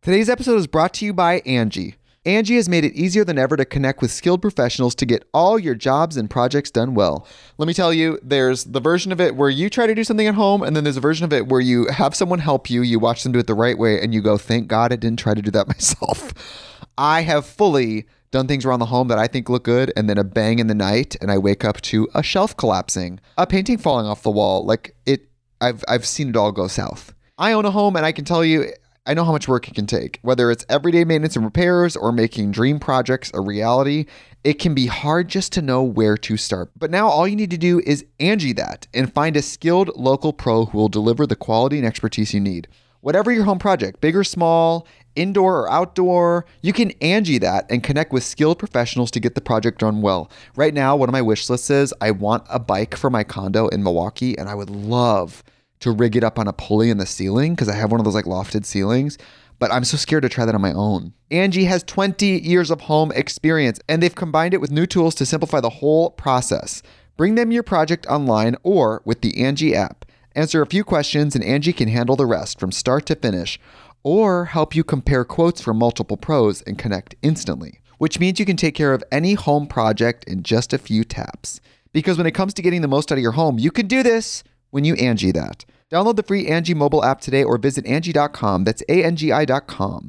Today's episode is brought to you by Angie. Angie has made it easier than ever to connect with skilled professionals to get all your jobs and projects done well. Let me tell you, there's the version of it where you try to do something at home, and then there's a version of it where you have someone help you, you watch them do it the right way, and you go, thank God I didn't try to do that myself. I have fully done things around the home that I think look good, and then a bang in the night, and I wake up to a shelf collapsing, a painting falling off the wall. I've seen it all go south. I own a home, and I can tell you, I know how much work it can take. Whether it's everyday maintenance and repairs or making dream projects a reality, it can be hard just to know where to start. But now all you need to do is Angie that and find a skilled local pro who will deliver the quality and expertise you need. Whatever your home project, big or small, indoor or outdoor, you can Angie that and connect with skilled professionals to get the project done well. Right now, one of my wish lists is I want a bike for my condo in Milwaukee, and I would love to rig it up on a pulley in the ceiling because I have one of those like lofted ceilings, but I'm so scared to try that on my own. Angie has 20 years of home experience, and they've combined it with new tools to simplify the whole process. Bring them your project online or with the Angie app. Answer a few questions and Angie can handle the rest from start to finish, or help you compare quotes from multiple pros and connect instantly, which means you can take care of any home project in just a few taps. Because when it comes to getting the most out of your home, you can do this when you Angie that. Download the free Angie mobile app today or visit Angie.com. That's ANGI.com.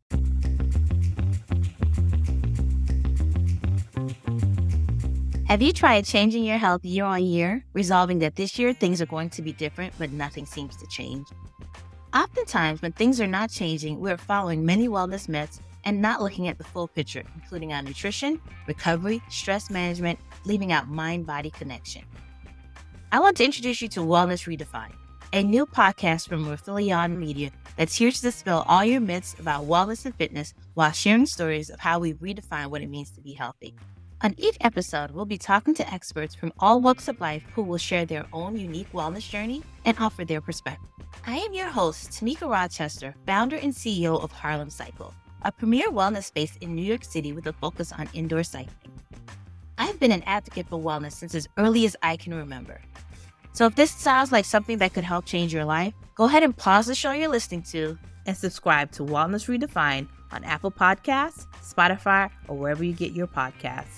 Have you tried changing your health year on year, resolving that this year things are going to be different, but nothing seems to change? Oftentimes, when things are not changing, we're following many wellness myths and not looking at the full picture, including our nutrition, recovery, stress management, leaving out mind-body connection. I want to introduce you to Wellness Redefined, a new podcast from Rathilion Media that's here to dispel all your myths about wellness and fitness while sharing stories of how we've redefined what it means to be healthy. On each episode, we'll be talking to experts from all walks of life who will share their own unique wellness journey and offer their perspective. I am your host, Tamika Rochester, founder and CEO of Harlem Cycle, a premier wellness space in New York City with a focus on indoor cycling. I've been an advocate for wellness since as early as I can remember. So if this sounds like something that could help change your life, go ahead and pause the show you're listening to and subscribe to Wellness Redefined on Apple Podcasts, Spotify, or wherever you get your podcasts.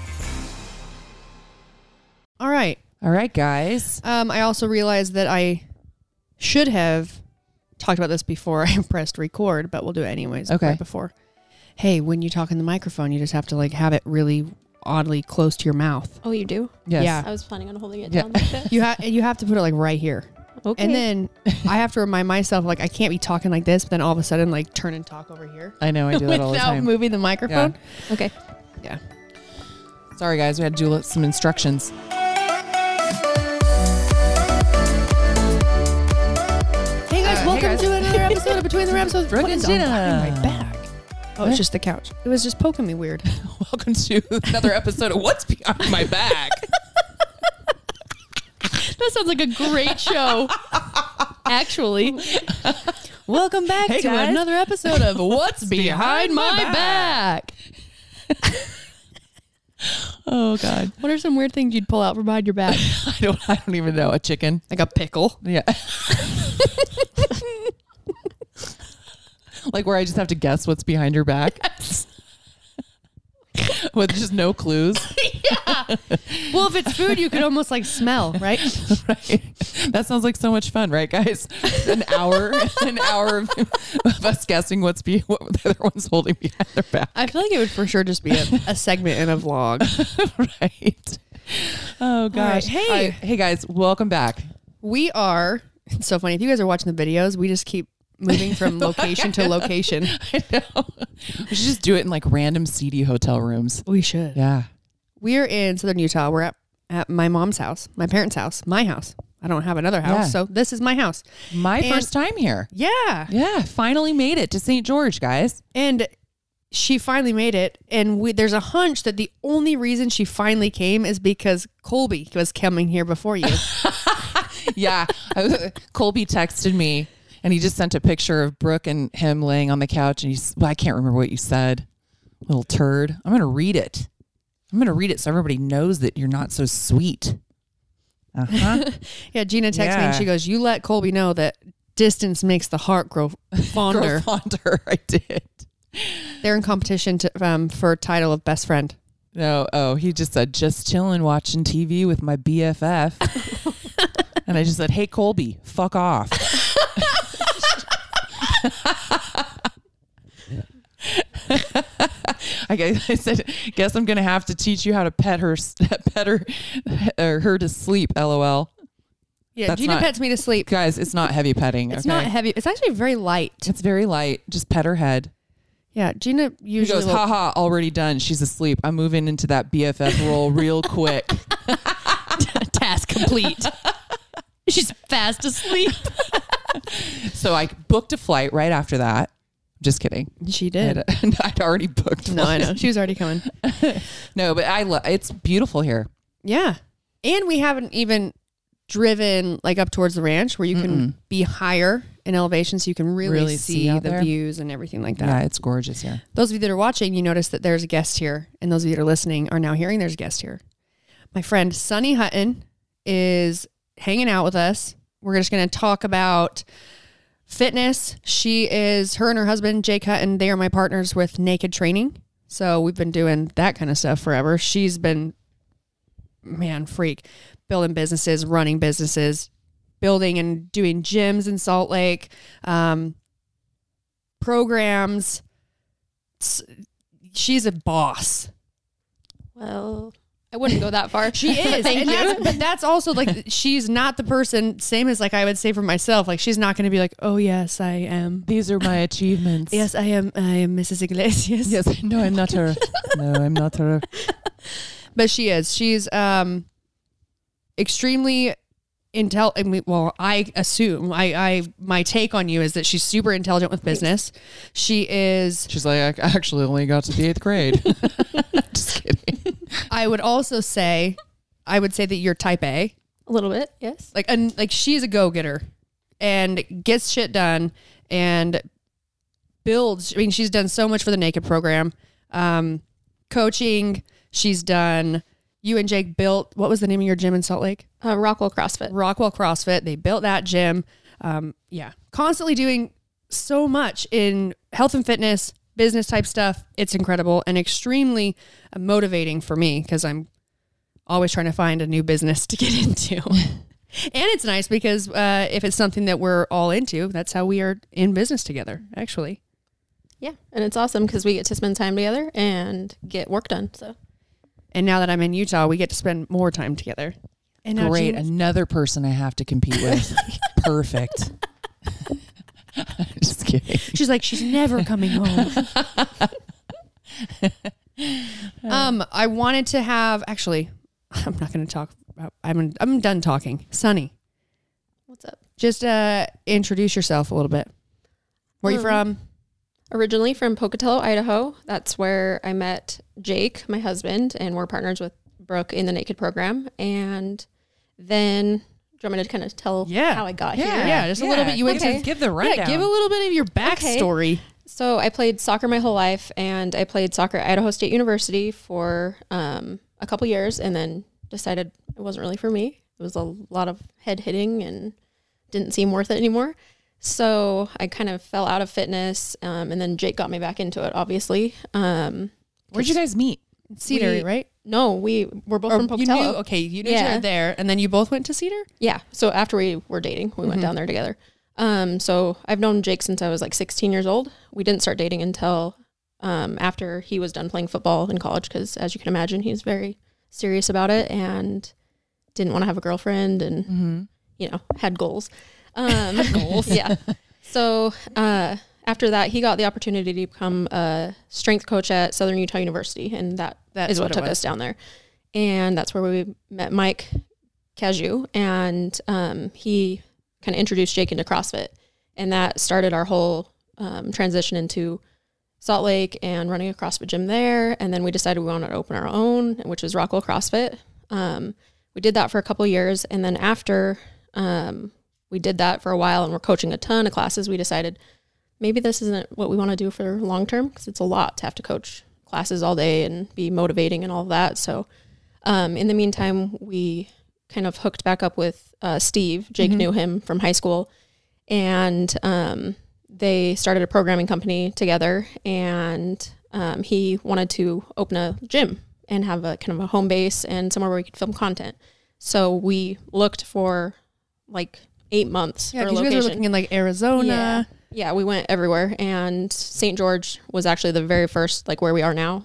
All right, guys. I also realized that I should have talked about this before I pressed record, but we'll do it anyways. Okay. Right before. Hey, when you talk in the microphone, you just have to have it really oddly close to your mouth. Oh, you do? Yes. Yeah. I was planning on holding it down like this. You have to put it right here. Okay. And then I have to remind myself I can't be talking like this, but then all of a sudden turn and talk over here. I know, I do that all the without time. moving the microphone. Yeah. Okay. Yeah. Sorry, guys. We had to do some instructions. Hey guys, welcome to another episode of Between the Episodes. What is on my back? Oh, it's just the couch. It was just poking me weird. Welcome to another episode of What's Behind My Back. That sounds like a great show. Actually. Welcome back to guys. another episode of What's Behind My Back. Oh, God. What are some weird things you'd pull out from behind your back? I don't even know. A chicken. Like a pickle? Yeah. Like where I just have to guess what's behind your back. Yes. With just no clues. Yeah. Well, if it's food, you could almost smell, right? Right. That sounds like so much fun, right, guys? An hour of us guessing what the other one's holding behind their back. I feel like it would for sure just be a segment in a vlog. Right. Oh, gosh. Hey. Hey, guys. Welcome back. We are, it's so funny. If you guys are watching the videos, we just keep moving from location to location. I know. We should just do it in random seedy hotel rooms. We should. Yeah. We're in Southern Utah. We're at my mom's house, my parents' house, my house. I don't have another house, so this is my house. My first time here. Yeah. Yeah. Finally made it to St. George, guys. And she finally made it. And there's a hunch that the only reason she finally came is because Colby was coming here before you. Yeah. Colby texted me. And he just sent a picture of Brooke and him laying on the couch. And I can't remember what you said. Little turd. I'm going to read it. So everybody knows that you're not so sweet. Uh-huh. Yeah, Gina texted me and she goes, you let Colby know that distance makes the heart grow fonder. Grow fonder. I did. They're in competition for title of best friend. No. Oh, he just said, just chilling, watching TV with my BFF. And I just said, hey, Colby, fuck off. I said, guess I'm going to have to teach you how to pet her to sleep, LOL. Yeah, That's Gina not- pets me to sleep. Guys, it's not heavy petting. It's okay? not heavy. It's actually very light. It's very light. Just pet her head. Yeah, Gina He usually goes, haha, already done. She's asleep. I'm moving into that BFF role real quick. task complete. She's fast asleep. So I booked a flight right after that. Just kidding. She did. I'd already booked. No, I know. one. She was already coming. No, but it's beautiful here. Yeah. And we haven't even driven like up towards the ranch where you can be higher in elevation so you can really see out the there. views and everything like that. Yeah, it's gorgeous here. Those of you that are watching, you notice that there's a guest here. And those of you that are listening are now hearing there's a guest here. My friend Sunny Hutton is hanging out with us. We're just going to talk about fitness. Her and her husband, Jake Hutton, they are my partners with Naked Training. So we've been doing that kind of stuff forever. She's been, freak, building businesses, running businesses, building and doing gyms in Salt Lake, programs. She's a boss. Well, I wouldn't go that far. She is. Thank you. But that's also like, she's not the person, same as like I would say for myself, like she's not going to be like, oh yes, I am. These are my achievements. Yes, I am Mrs. Iglesias. Yes. No, I'm not her. No, I'm not her. But she is. She's extremely intelligent. Well, I assume my take on you is that she's super intelligent with business. She's like, I actually only got to the 8th grade. Just kidding. I would say that you're type A. A little bit, yes. Like she's a go-getter and gets shit done and builds. I mean, she's done so much for the Naked program. Coaching, she's done. You and Jake built, what was the name of your gym in Salt Lake? Rockwell CrossFit. Rockwell CrossFit. They built that gym. Constantly doing so much in health and fitness, business type stuff. It's incredible and extremely motivating for me because I'm always trying to find a new business to get into. And it's nice because if it's something that we're all into, that's how we are in business together, actually. Yeah, and it's awesome because we get to spend time together and get work done. So. And now that I'm in Utah, we get to spend more time together. And now Great. Gina's- Another person I have to compete with. Perfect. Just kidding. She's like, she's never coming home. I wanted to have, actually, I'm not going to talk about, I'm done talking. Sunny, What's up? just introduce yourself a little bit. Where are you from? Originally from Pocatello, Idaho. That's where I met Jake, my husband, and we're partners with Brooke in the Naked program. And then, do you want me to kind of tell how I got here? Yeah, just a little bit. You went to give the rundown. give a little bit of your backstory. So I played soccer my whole life, and I played soccer at Idaho State University for a couple years, and then decided it wasn't really for me. It was a lot of head hitting and didn't seem worth it anymore. So I kind of fell out of fitness, and then Jake got me back into it, obviously. Where'd you guys meet? Cedar, right? No, we were both Or from Pocatello. you knew you were there, and then you both went to Cedar? Yeah. So after we were dating, we went down there together. So I've known Jake since I was like 16 years old. We didn't start dating until after he was done playing football in college, because as you can imagine, he's very serious about it and didn't want to have a girlfriend and, had goals. Goals. Yeah. So after that, he got the opportunity to become a strength coach at Southern Utah University, and that is what took us down there. And that's where we met Mike Caju, and he kind of introduced Jake into CrossFit, and that started our whole transition into Salt Lake and running a CrossFit gym there. And then we decided we wanted to open our own, which was Rockwell CrossFit. We did that for a couple of years, and then after we did that for a while and we're coaching a ton of classes, we decided maybe this isn't what we want to do for long term, because it's a lot to have to coach classes all day and be motivating and all of that. So in the meantime, we kind of hooked back up with Steve. Jake knew him from high school, And they started a programming company together, and he wanted to open a gym and have a kind of a home base and somewhere where we could film content. So we looked for like 8 months Yeah, for a 'cause you guys location. are looking in like Arizona. Yeah, we went everywhere, and St. George was actually the very first, like where we are now.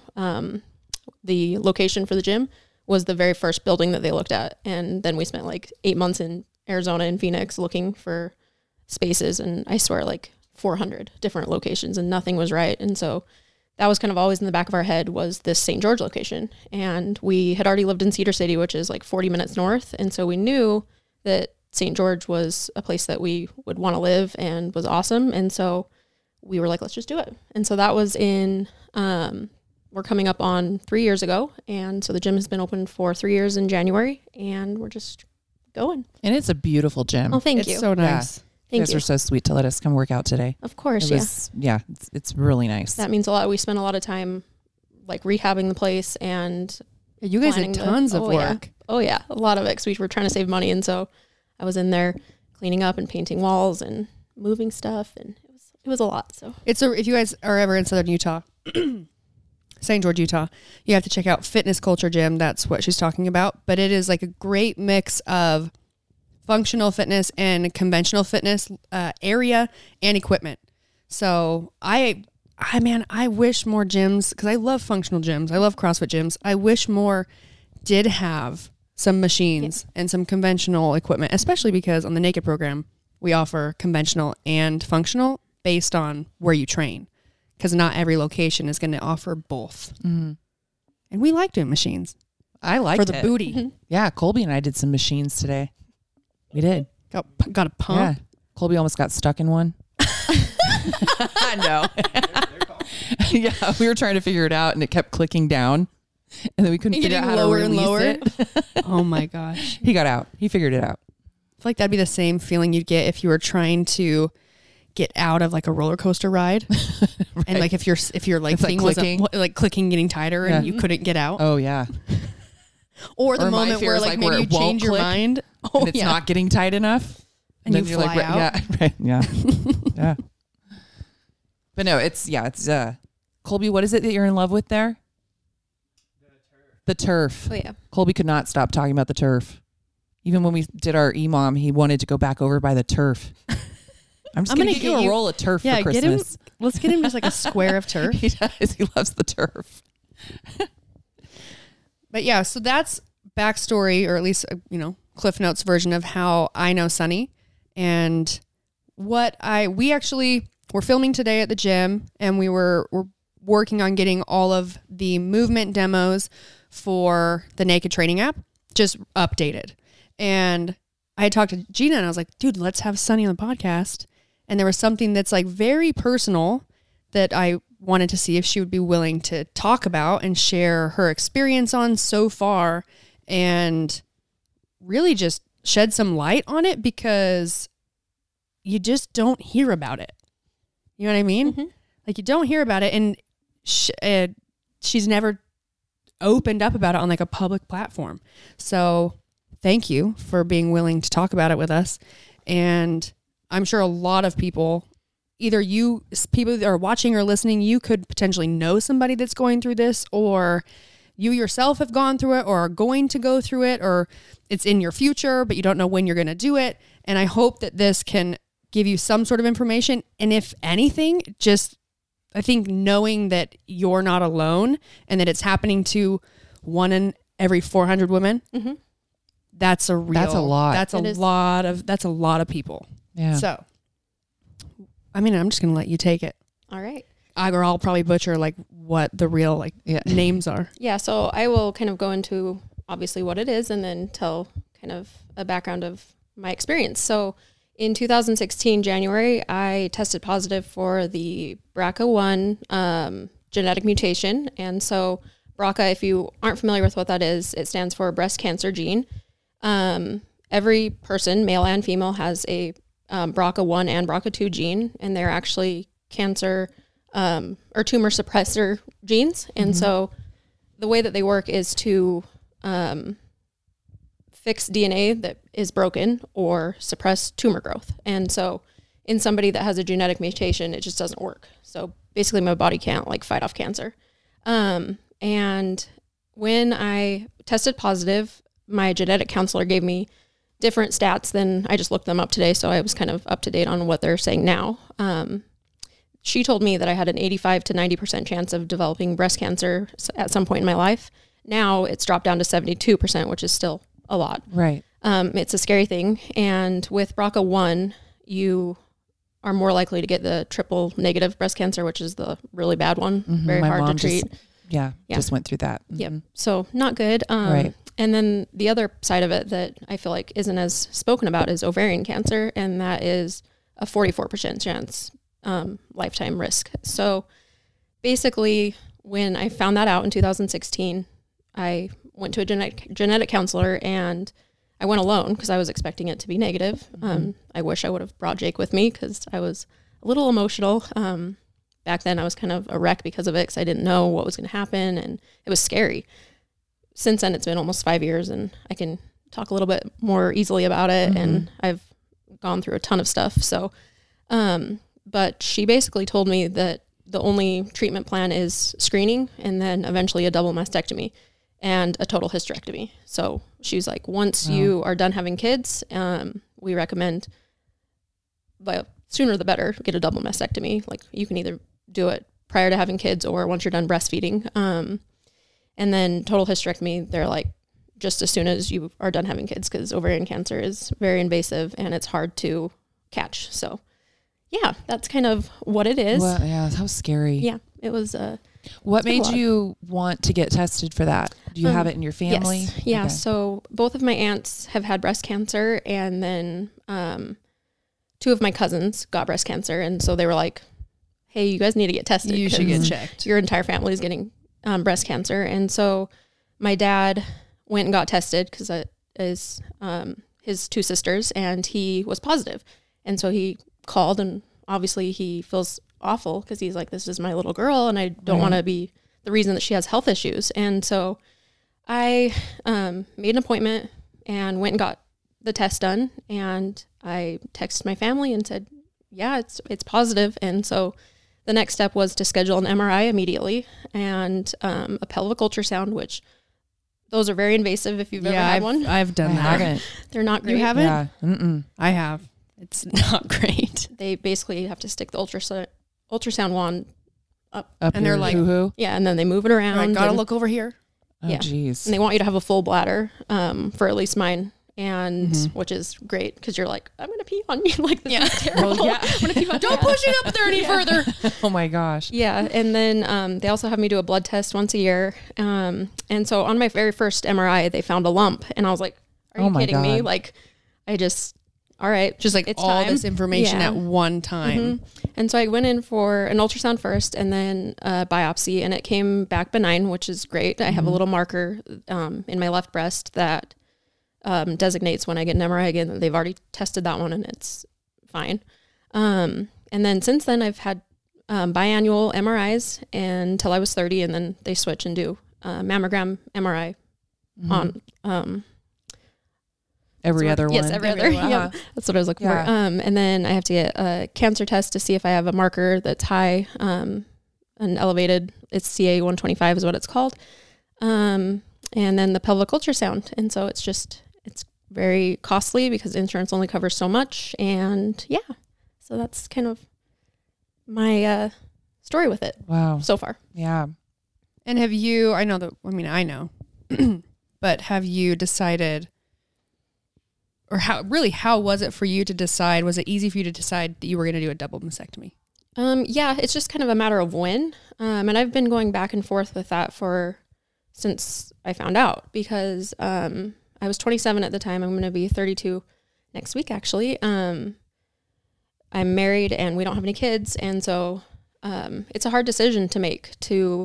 The location for the gym was the very first building that they looked at, and then we spent like 8 months in Arizona and Phoenix looking for spaces, and I swear like 400 different locations, and nothing was right. And so that was kind of always in the back of our head, was this St. George location. And we had already lived in Cedar City, which is like 40 minutes north, and so we knew that St. George was a place that we would want to live and was awesome. And so we were like, let's just do it. And so that was in, we're coming up on 3 years ago. And so the gym has been open for 3 years in January, and we're just going. And it's a beautiful gym. Oh, thank It's you. so nice. You Thank guys you. are so sweet to let us come work out today. Of course, It was, it's really nice. That means a lot. We spent a lot of time like rehabbing the place, and Yeah, you guys planning had tons of oh, yeah. work. Oh yeah, a lot of it, because we were trying to save money. And so I was in there cleaning up and painting walls and moving stuff, and it was a lot. So If you guys are ever in Southern Utah, St. George, Utah, you have to check out Fitness Culture Gym. That's what she's talking about. But it is like a great mix of functional fitness and conventional fitness area and equipment. So I wish more gyms, because I love functional gyms. I love CrossFit gyms. I wish more did have some machines and some conventional equipment, especially because on the Naked program, we offer conventional and functional based on where you train, because not every location is going to offer both. Mhm. And we like doing machines I liked for the it. booty. Yeah, Colby and I did some machines today. We did. Got a pump. Yeah. Colby almost got stuck in one. I know. Yeah, we were trying to figure it out, and it kept clicking down, and then we couldn't And figure out how getting to lower and release lower. it. Oh my gosh. He got out. He figured it out. I feel like that'd be the same feeling you'd get if you were trying to get out of like a roller coaster ride. And like if your like It's like thing wasn't clicking. like clicking, getting tighter, and you couldn't get out. Oh yeah, Or the Or my moment fear where is like like maybe where you it won't change your click, mind. and it's not getting tight enough, And then you you're like, fly out. yeah, right, yeah, yeah. But no, it's Colby. What is it that you're in love with there? The turf. oh yeah. Colby could not stop talking about the turf. Even when we did our EMOM, he wanted to go back over by the turf. I'm just I'm going to gonna get you get a you- roll of turf Yeah, for get him. Christmas. Let's get him just like a square of turf. He does. He loves the turf. But yeah, so that's backstory, or at least, Cliff Notes version of how I know Sunny, and we actually were filming today at the gym, and we're working on getting all of the movement demos for the Naked Training app just updated. And I had talked to Gina, and I was like, dude, let's have Sunny on the podcast. And there was something that's like very personal that I wanted to see if she would be willing to talk about and share her experience on so far, and really just shed some light on it, because you just don't hear about it. You know what I mean? Mm-hmm. Like, you don't hear about it, and she's never opened up about it on like a public platform. So thank you for being willing to talk about it with us. And I'm sure a lot of people, people that are watching or listening, you could potentially know somebody that's going through this, or you yourself have gone through it, or are going to go through it, or it's in your future, but you don't know when you're going to do it. And I hope that this can give you some sort of information. And if anything, just, I think knowing that you're not alone, and that it's happening to 1 in every 400 women, Mm-hmm. that's a lot. That's It is. that's a lot of people. Yeah. So, I mean, I'm just going to let you take it. All right. Or I'll probably butcher like what the real names are. Yeah, so I will kind of go into obviously what it is, and then tell kind of a background of my experience. So in 2016, January, I tested positive for the BRCA1 genetic mutation. And so BRCA, if you aren't familiar with what that is, it stands for breast cancer gene. Every person, male and female, has a BRCA1 and BRCA2 gene, and they're actually cancer or tumor suppressor genes. And so the way that they work is to fix DNA that is broken or suppress tumor growth. And so in somebody that has a genetic mutation, it just doesn't work. So basically my body can't like fight off cancer. And when I tested positive, my genetic counselor gave me different stats than I just looked them up today. So I was kind of up to date on what they're saying now. She told me that I had an 85 to 90% chance of developing breast cancer at some point in my life. Now it's dropped down to 72%, which is still a lot. Right. It's a scary thing. And with BRCA1, you are more likely to get the triple negative breast cancer, which is the really bad one. Very My hard to mom treat. just went through that. Yep. So not good. Right. And then the other side of it that I feel like isn't as spoken about is ovarian cancer. And that is a 44% chance, lifetime risk. So basically when I found that out in 2016, I went to a genetic counselor and I went alone because I was expecting it to be negative. I wish I would have brought Jake with me because I was a little emotional. Back then I was kind of a wreck because of it because I didn't know what was going to happen and it was scary. Since then it's been almost 5 years and I can talk a little bit more easily about it and I've gone through a ton of stuff. So, but she basically told me that the only treatment plan is screening and then eventually a double mastectomy and a total hysterectomy. So she was like, once you are done having kids, we recommend, but sooner the better, get a double mastectomy. Like you can either do it prior to having kids or once you're done breastfeeding. And then total hysterectomy, they're like, just as soon as you are done having kids, because ovarian cancer is very invasive and it's hard to catch. So yeah, that's kind of what it is. Well, yeah, how scary. Yeah, it was. What made you want to get tested for that? Do you have it in your family? Yes. Yeah. Okay. So both of my aunts have had breast cancer and then 2 of my cousins got breast cancer. And so they were like, hey, you guys need to get tested. You should get 'cause checked. Your entire family is getting breast cancer. And so my dad went and got tested because his 2 sisters and he was positive. And so he called and obviously he feels awful because he's like, this is my little girl and I don't want to be the reason that she has health issues. And so I made an appointment and went and got the test done and I texted my family and said, yeah, it's positive. And so the next step was to schedule an MRI immediately and a pelvic ultrasound, which those are very invasive if you've ever had one. I've done I that. haven't. They're not great. You haven't? Yeah. Mm-mm. I have. It's not great. They basically have to stick the ultrasound wand up. Up And they're your like- hoo-hoo? Yeah, and then they move it around. I gotta and- look over here. Oh, Yeah. geez. And they want you to have a full bladder, for at least mine, and which is great because you're like, I'm gonna pee on you, like this is terrible. Well, yeah. I'm gonna pee on Don't push it up there any further. Oh my gosh. Yeah, and then they also have me do a blood test once a year. And so on my very first MRI, they found a lump, and I was like, "Are you Oh my kidding me?" God. Like, all right, Just like it's all time. this information Yeah. at one time. And so I went in for an ultrasound first and then a biopsy, and it came back benign, which is great. I have a little marker in my left breast that designates when I get an MRI again that they've already tested that one and it's fine. And then since then, I've had biannual MRIs until I was 30, and then they switch and do mammogram MRI on Every other one. Yes, every other. one. Yeah, that's what I was looking Yeah. for. And then I have to get a cancer test to see if I have a marker that's high, an elevated. It's CA-125 is what it's called. And then the pelvic ultrasound. And so it's very costly because insurance only covers so much. And yeah, so that's kind of my story with it Wow. so far. Yeah. And have you, I know, but have you decided, or how was it for you to decide? Was it easy for you to decide that you were going to do a double mastectomy? Yeah, it's just kind of a matter of when. And I've been going back and forth with that since I found out because I was 27 at the time. I'm going to be 32 next week, actually. I'm married and we don't have any kids. And so it's a hard decision to make to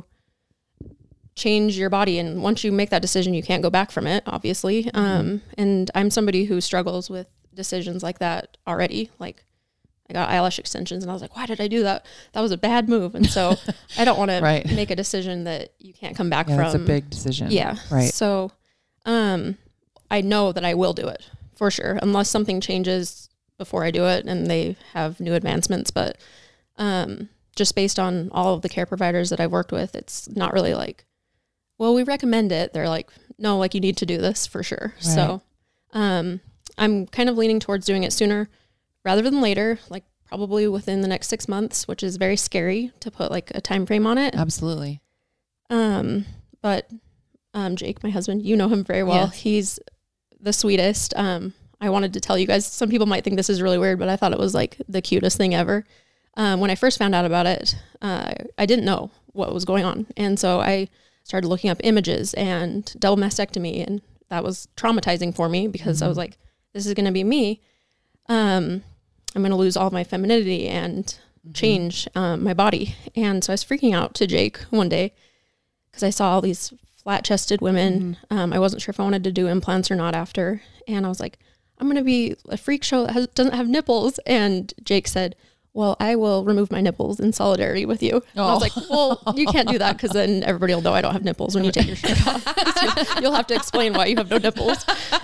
change your body. And once you make that decision, you can't go back from it, obviously. And I'm somebody who struggles with decisions like that already. Like I got eyelash extensions and I was like, why did I do that? That was a bad move. And so I don't want Right. to make a decision that you can't come back Yeah, from. that's a big decision. Yeah. Right. So I know that I will do it for sure. Unless something changes before I do it, and they have new advancements. But just based on all of the care providers that I've worked with, it's not really like, well, we recommend it. They're like, no, like you need to do this for sure. Right. So I'm kind of leaning towards doing it sooner rather than later, like probably within the next 6 months, which is very scary to put like a time frame on it. Absolutely. But Jake, my husband, you know him very well. Yes. He's the sweetest. I wanted to tell you guys, some people might think this is really weird, but I thought it was like the cutest thing ever. When I first found out about it, I didn't know what was going on. And so I started looking up images and double mastectomy. And that was traumatizing for me because I was like, this is going to be me. I'm going to lose all of my femininity and change my body. And so I was freaking out to Jake one day because I saw all these flat-chested women. I wasn't sure if I wanted to do implants or not after. And I was like, I'm going to be a freak show that doesn't have nipples. And Jake said, well, I will remove my nipples in solidarity with you. And I was like, well, you can't do that because then everybody will know I don't have nipples when you take your shirt off. You'll have to explain why you have no nipples.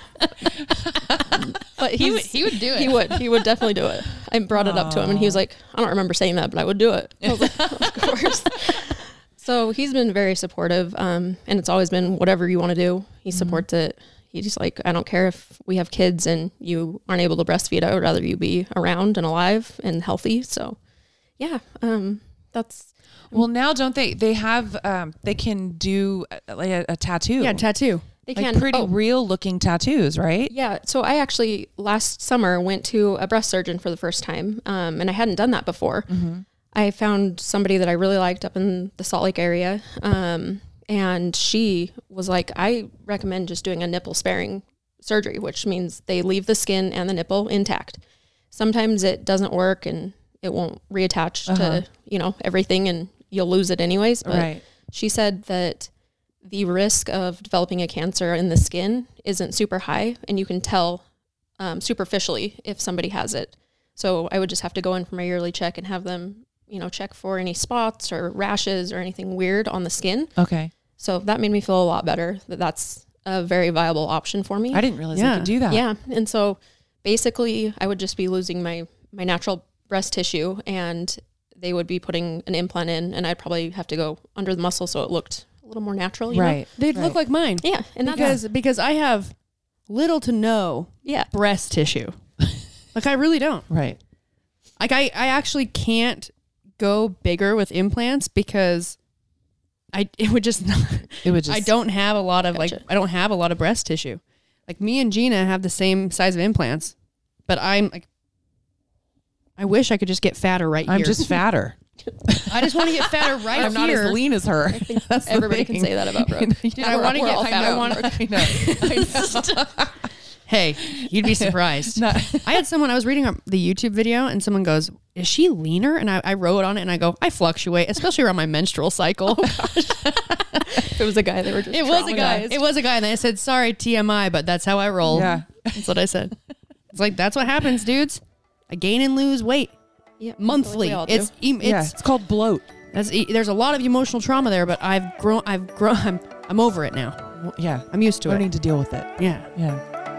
But He would do it. He would definitely do it. I brought it up to him and he was like, I don't remember saying that, but I would do it. I was like, of course. So he's been very supportive. And it's always been whatever you want to do. He supports it. He's like, I don't care if we have kids and you aren't able to breastfeed. I would rather you be around and alive and healthy. So yeah, that's. Well, now don't they have, they can do like a tattoo. Yeah, tattoo. They Like can pretty real looking tattoos, right? Yeah. So I actually last summer went to a breast surgeon for the first time. And I hadn't done that before. I found somebody that I really liked up in the Salt Lake area. And she was like, I recommend just doing a nipple sparing surgery, which means they leave the skin and the nipple intact. Sometimes it doesn't work and it won't reattach to, everything and you'll lose it anyways. But Right. she said that the risk of developing a cancer in the skin isn't super high and you can tell superficially if somebody has it. So I would just have to go in for my yearly check and have them check for any spots or rashes or anything weird on the skin. Okay. So that made me feel a lot better that that's a very viable option for me. I didn't realize Yeah. they could do that. Yeah. And so basically I would just be losing my natural breast tissue and they would be putting an implant in and I'd probably have to go under the muscle so it looked a little more natural. you know? Right. They'd look like mine. Yeah. And that's, Because I have little to no yeah. breast tissue. Like I really don't. Right. Like I actually can't go bigger with implants because it would just I don't have a lot of Gotcha. I don't have a lot of breast tissue. Like me and Gina have the same size of implants, but I'm like, I wish I could just get fatter right here. I'm just fatter. I just want to get fatter right I'm not here. as lean as her. That's the Everybody can thing. say that about Brooke. Dude, I want to we're all get fat I on want Brooke. I know. Hey, you'd be surprised. No. I had someone, I was reading the YouTube video and someone goes, is she leaner? And I wrote on it and I go, I fluctuate, especially around my menstrual cycle. If it was a guy, they were just It was a guy. traumatized. It was a guy. And I said, sorry, TMI, but that's how I roll. Yeah. That's what I said. It's like, that's what happens, dudes. I gain and lose weight Yeah, monthly. we all do. It's called bloat. there's a lot of emotional trauma there, but I've grown, I'm over it now. Well, yeah. I'm used to Learning it. to deal with it. Yeah. Yeah.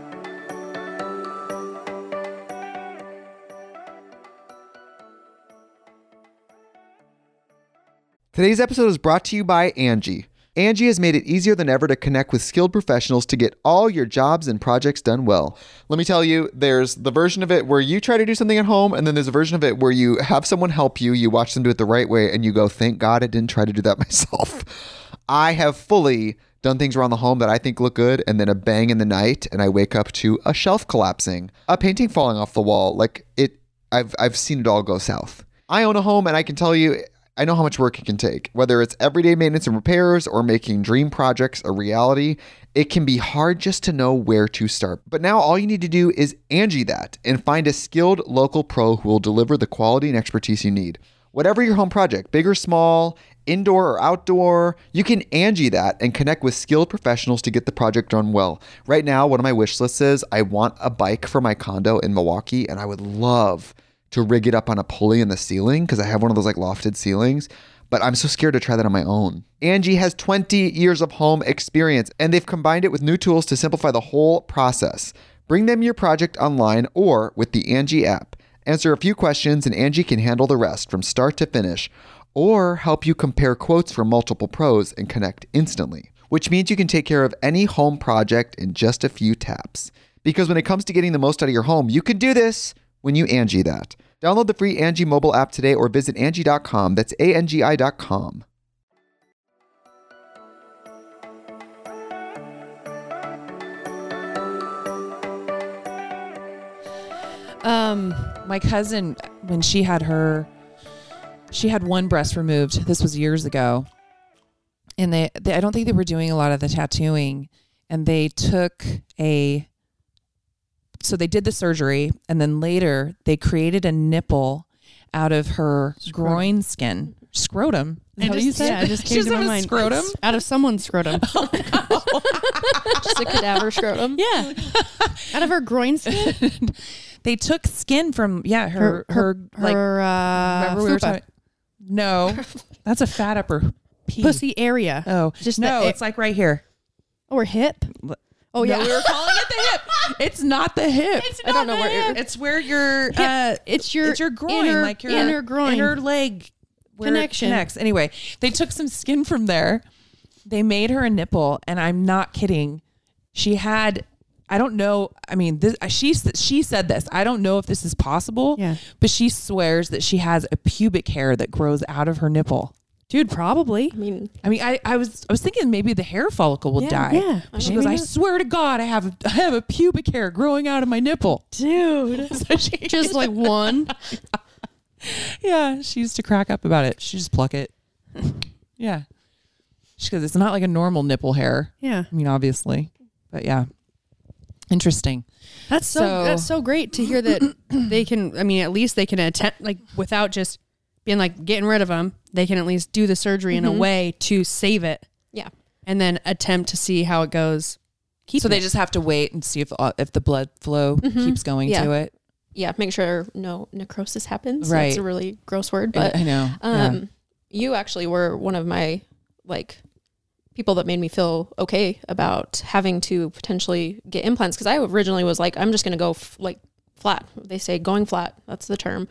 Today's episode is brought to you by Angie. Angie has made it easier than ever to connect with skilled professionals to get all your jobs and projects done well. Let me tell you, there's the version of it where you try to do something at home, and then there's a version of it where you have someone help you, you watch them do it the right way, and you go, thank God I didn't try to do that myself. I have fully done things around the home that I think look good, and then a bang in the night, and I wake up to a shelf collapsing, a painting falling off the wall. I've seen it all go south. I own a home, and I can tell you, I know how much work it can take. Whether it's everyday maintenance and repairs or making dream projects a reality, it can be hard just to know where to start. But now all you need to do is Angie that and find a skilled local pro who will deliver the quality and expertise you need. Whatever your home project, big or small, indoor or outdoor, you can Angie that and connect with skilled professionals to get the project done well. Right now, one of my wish lists is I want a bike for my condo in Milwaukee, and I would love to rig it up on a pulley in the ceiling because I have one of those like lofted ceilings, but I'm so scared to try that on my own. Angie has 20 years of home experience, and they've combined it with new tools to simplify the whole process. Bring them your project online or with the Angie app. Answer a few questions and Angie can handle the rest from start to finish, or help you compare quotes from multiple pros and connect instantly, which means you can take care of any home project in just a few taps. Because when it comes to getting the most out of your home, you can do this when you Angie that. Download the free Angie mobile app today or visit Angie.com. That's ANGI.com. My cousin, when she had one breast removed. This was years ago. And they I don't think they were doing a lot of the tattooing. And they so they did the surgery, and then later they created a nipple out of her groin skin. Scrotum. Is that what you said? Yeah, I just She came to doesn't my have a mind. scrotum? Out of someone's scrotum. Just a cadaver scrotum. Yeah. Out of her groin skin. They took skin from her like remember we were fupa. talking. No, that's a fat upper P. Pussy area. Oh, Just no, the- it's like right here. Or hip. Oh, yeah. No, we were calling it the hip. It's not the hip. I don't know where you're. It's where your It's your groin, inner, like your inner groin. inner leg where it Connection. connects. Anyway, they took some skin from there. They made her a nipple, and I'm not kidding. She had, I don't know. I mean, she said this. I don't know if this is possible. Yeah. But she swears that she has a pubic hair that grows out of her nipple. Dude, probably. I mean, I was thinking maybe the hair follicle will die. Yeah. She Maybe goes, I not. swear to God, I have a pubic hair growing out of my nipple. Dude. So she Just like one. yeah, she used to crack up about it. She just pluck it. Yeah. Because it's not like a normal nipple hair. Yeah. I mean, obviously. But yeah. Interesting. That's so great to hear that they can, I mean, at least they can attempt, like, without just being like getting rid of them, they can at least do the surgery in a way to save it yeah. and then attempt to see how it goes. So they just have to wait and see if the blood flow keeps going Yeah. to it. Yeah. Make sure no necrosis happens. Right. That's a really gross word, but I know. you actually were one of my like people that made me feel okay about having to potentially get implants. Cause I originally was like, I'm just going to go flat. They say going flat. That's the term.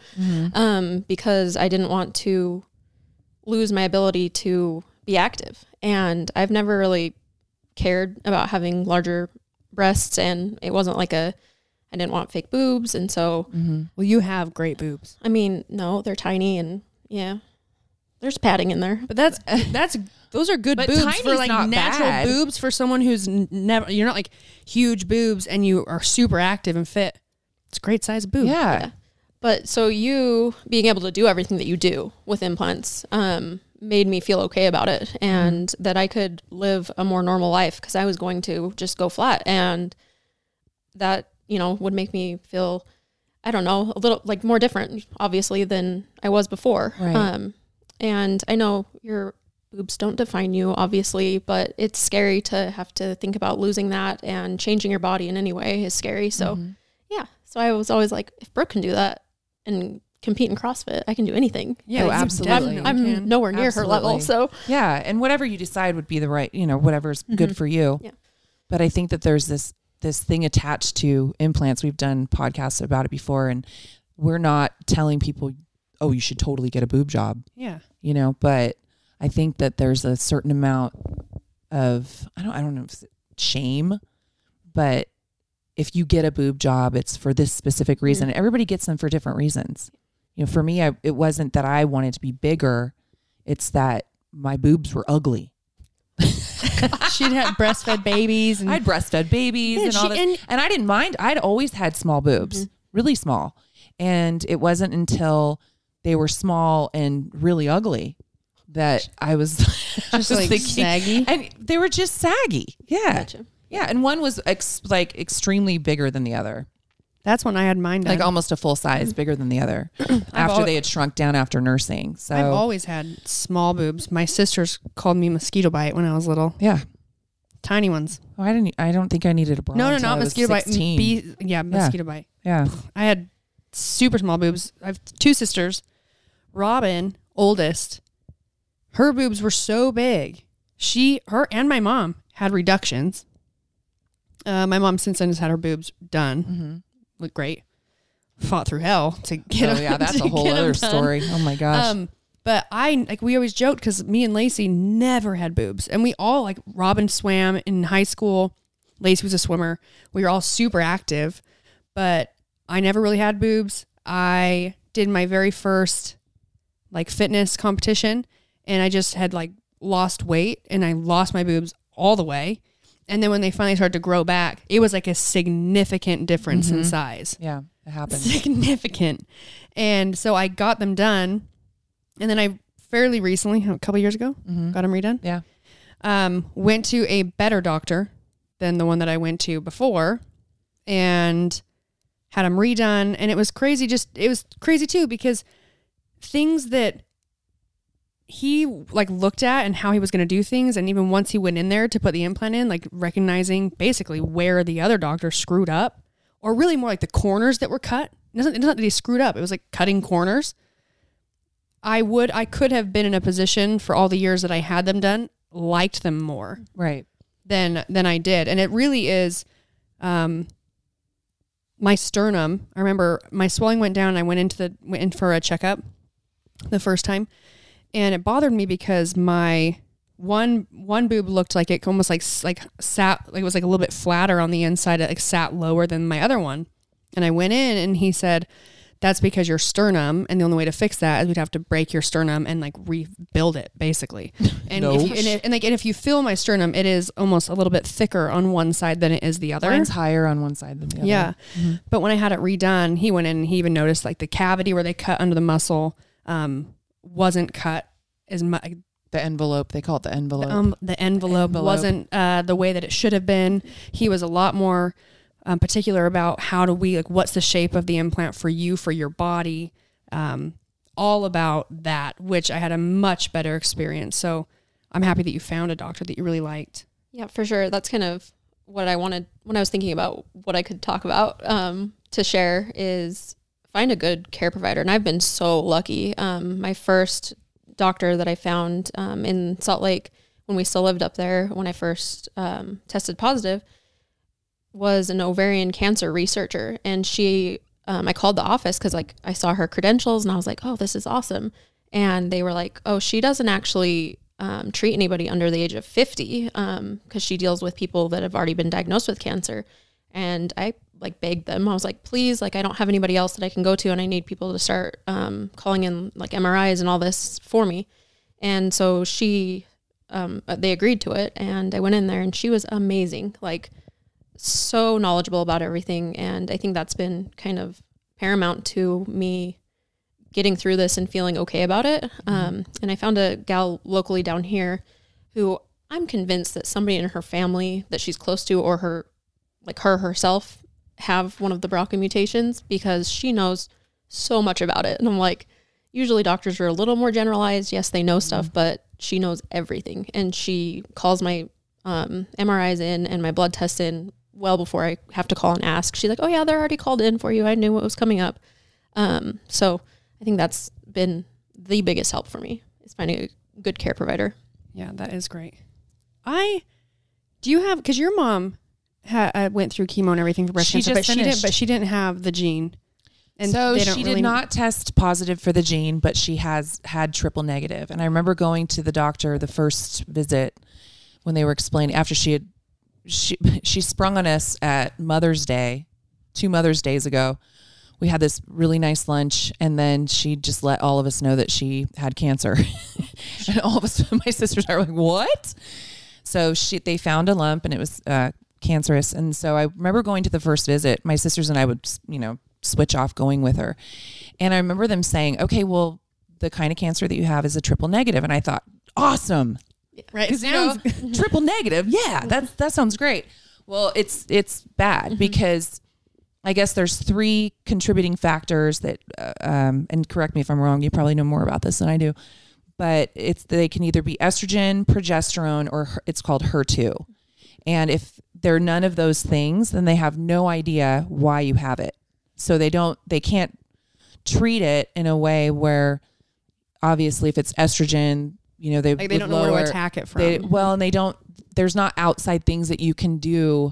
Because I didn't want to lose my ability to be active. And I've never really cared about having larger breasts, and it wasn't like I didn't want fake boobs. And so, Well, you have great boobs. I mean, no, they're tiny, and yeah, there's padding in there. But those are good But boobs tiny's for like not natural bad. boobs for someone who's never, you're not like huge boobs and you are super active and fit. It's a great size boob. Yeah. But so you being able to do everything that you do with implants made me feel okay about it, and that I could live a more normal life, because I was going to just go flat, and that, would make me feel, I don't know, a little like more different, obviously, than I was before. Right. And I know your boobs don't define you, obviously, but it's scary to have to think about losing that, and changing your body in any way is scary. So yeah. So I was always like, if Brooke can do that and compete in CrossFit, I can do anything. Yeah, Oh, you absolutely. definitely I'm can. nowhere near her level. Absolutely. So Yeah. And whatever you decide would be the right, whatever's good for you. Yeah. But I think that there's this thing attached to implants. We've done podcasts about it before, and we're not telling people, oh, you should totally get a boob job, Yeah. but I think that there's a certain amount of, I don't know if it's shame, but if you get a boob job, it's for this specific reason. Everybody gets them for different reasons. For me, it wasn't that I wanted to be bigger. It's that my boobs were ugly. She'd had breastfed babies and I'd breastfed babies Yeah, and all this. And I didn't mind. I'd always had small boobs, really small. And it wasn't until they were small and really ugly that I was just like thinking, saggy. and they were just saggy. Yeah. Gotcha. Yeah. And one was extremely bigger than the other, That's when I had mine done. like almost a full size bigger than the other after al- they had shrunk down after nursing. So I've always had small boobs. My sisters called me mosquito bite when I was little. yeah. Tiny ones. Oh, I don't think I needed a bra. No, until not I was mosquito bite. 16. Mosquito bite. Yeah. I had super small boobs. I have two sisters. Robin, oldest, her boobs were so big. Her and my mom had reductions. My mom since then has had her boobs done. Look great. Fought through hell to get them. Oh yeah, that's to a whole get 'em other done. story. Oh my gosh. But we always joked because me and Lacey never had boobs. And we all, like, Robin swam in high school. Lacey was a swimmer. We were all super active, but I never really had boobs. I did my very first, like, fitness competition, and I just had, like, lost weight, and I lost my boobs all the way. And then when they finally started to grow back, it was like a significant difference in size. Yeah, it happens. Significant. And so I got them done. And then I fairly recently, a couple years ago, got them redone. Yeah. Went to a better doctor than the one that I went to before and had them redone. And it was crazy. It was crazy too, because things that he, like, looked at and how he was going to do things. And even once he went in there to put the implant in, like, recognizing basically where the other doctor screwed up, or really more like the corners that were cut. It's not that he screwed up. It was like cutting corners. I could have been in a position for all the years that I had them done, liked them more Right. than I did. And it really is, my sternum. I remember my swelling went down and I went in for a checkup the first time, and it bothered me because my one boob looked like it almost like sat, like it was like a little bit flatter on the inside. It like sat lower than my other one. And I went in and he said, that's because your sternum, and the only way to fix that is we'd have to break your sternum and, like, rebuild it, basically. And if you feel my sternum, it is almost a little bit thicker on one side than it is the other. Mine's higher on one side than the other. Yeah. But when I had it redone, he went in and he even noticed, like, the cavity where they cut under the muscle wasn't cut as much. The envelope, they call it the envelope. The envelope wasn't the way that it should have been. He was a lot more particular about what's the shape of the implant for you, for your body, all about that, which I had a much better experience. So I'm happy that you found a doctor that you really liked. Yeah, for sure. That's kind of what I wanted when I was thinking about what I could talk about to share is find a good care provider. And I've been so lucky. My first doctor that I found in Salt Lake when we still lived up there, when I first tested positive, was an ovarian cancer researcher. And she, I called the office because, like, I saw her credentials and I was like, oh, this is awesome. And they were like, oh, she doesn't actually treat anybody under the age of 50 because she deals with people that have already been diagnosed with cancer. And I, like, begged them. I was like, please, like, I don't have anybody else that I can go to, and I need people to start calling in, like, MRIs and all this for me. And so they agreed to it, and I went in there, and she was amazing. Like, so knowledgeable about everything. And I think that's been kind of paramount to me getting through this and feeling okay about it. And I found a gal locally down here who I'm convinced that somebody in her family that she's close to, or her herself, have one of the BRCA mutations, because she knows so much about it. And I'm like, usually doctors are a little more generalized. Yes, they know stuff, but she knows everything. And she calls my MRIs in and my blood tests in well before I have to call and ask. She's like, oh yeah, they're already called in for you. I knew what was coming up. So I think that's been the biggest help for me, is finding a good care provider. Yeah, that is great. Because your mom went through chemo and everything for breast She cancer, just but she didn't have the gene. And so they don't she really did not test positive for the gene, but she has had triple negative. And I remember going to the doctor the first visit when they were explaining, after she sprung on us at Mother's Day, 2 Mother's Days ago. We had this really nice lunch, and then she just let all of us know that she had cancer. And all of us, my sisters and I were like, what? So they found a lump, and it was cancerous. And so I remember going to the first visit. My sisters and I would, switch off going with her. And I remember them saying, okay, well, the kind of cancer that you have is a triple negative. And I thought, awesome. Right. Because, triple negative. Yeah, that sounds great. Well, it's bad because I guess there's 3 contributing factors that, and correct me if I'm wrong, you probably know more about this than I do, but they can either be estrogen, progesterone, or it's called HER2. And if they're none of those things, then they have no idea why you have it. So they can't treat it in a way where, obviously, if it's estrogen, they don't know where to attack it from. And there's not outside things that you can do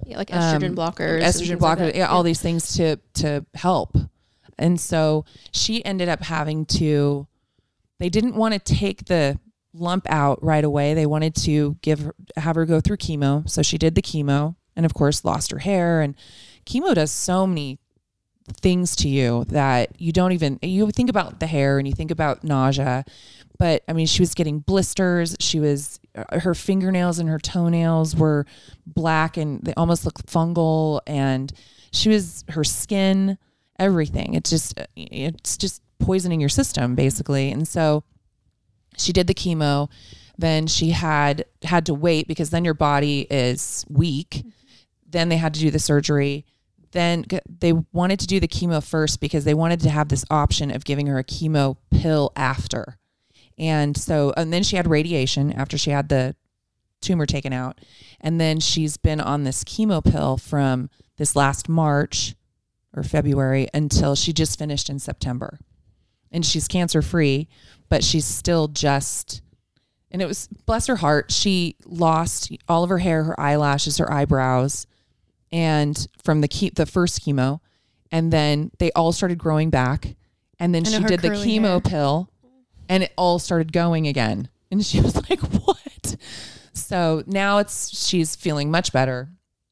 Yeah, like estrogen blockers. Estrogen blockers, all these things to help. And so she ended up having to, they didn't want to take the lump out right away. They wanted to have her go through chemo. So she did the chemo and of course lost her hair, and chemo does so many things to you that you think about the hair and you think about nausea. But I mean, she was getting blisters. Her fingernails and her toenails were black and they almost looked fungal, and her skin, everything. It's just poisoning your system basically. And so she did the chemo. Then she had to wait because then your body is weak. Then they had to do the surgery. Then they wanted to do the chemo first because they wanted to have this option of giving her a chemo pill after. And then she had radiation after she had the tumor taken out. And then she's been on this chemo pill from this last March or February until she just finished in September. And she's cancer free, but she's still and it was, bless her heart, she lost all of her hair, her eyelashes, her eyebrows, and from the first chemo, and then they all started growing back, and then she did the chemo pill, and it all started going again, and she was like, "What?" So now she's feeling much better,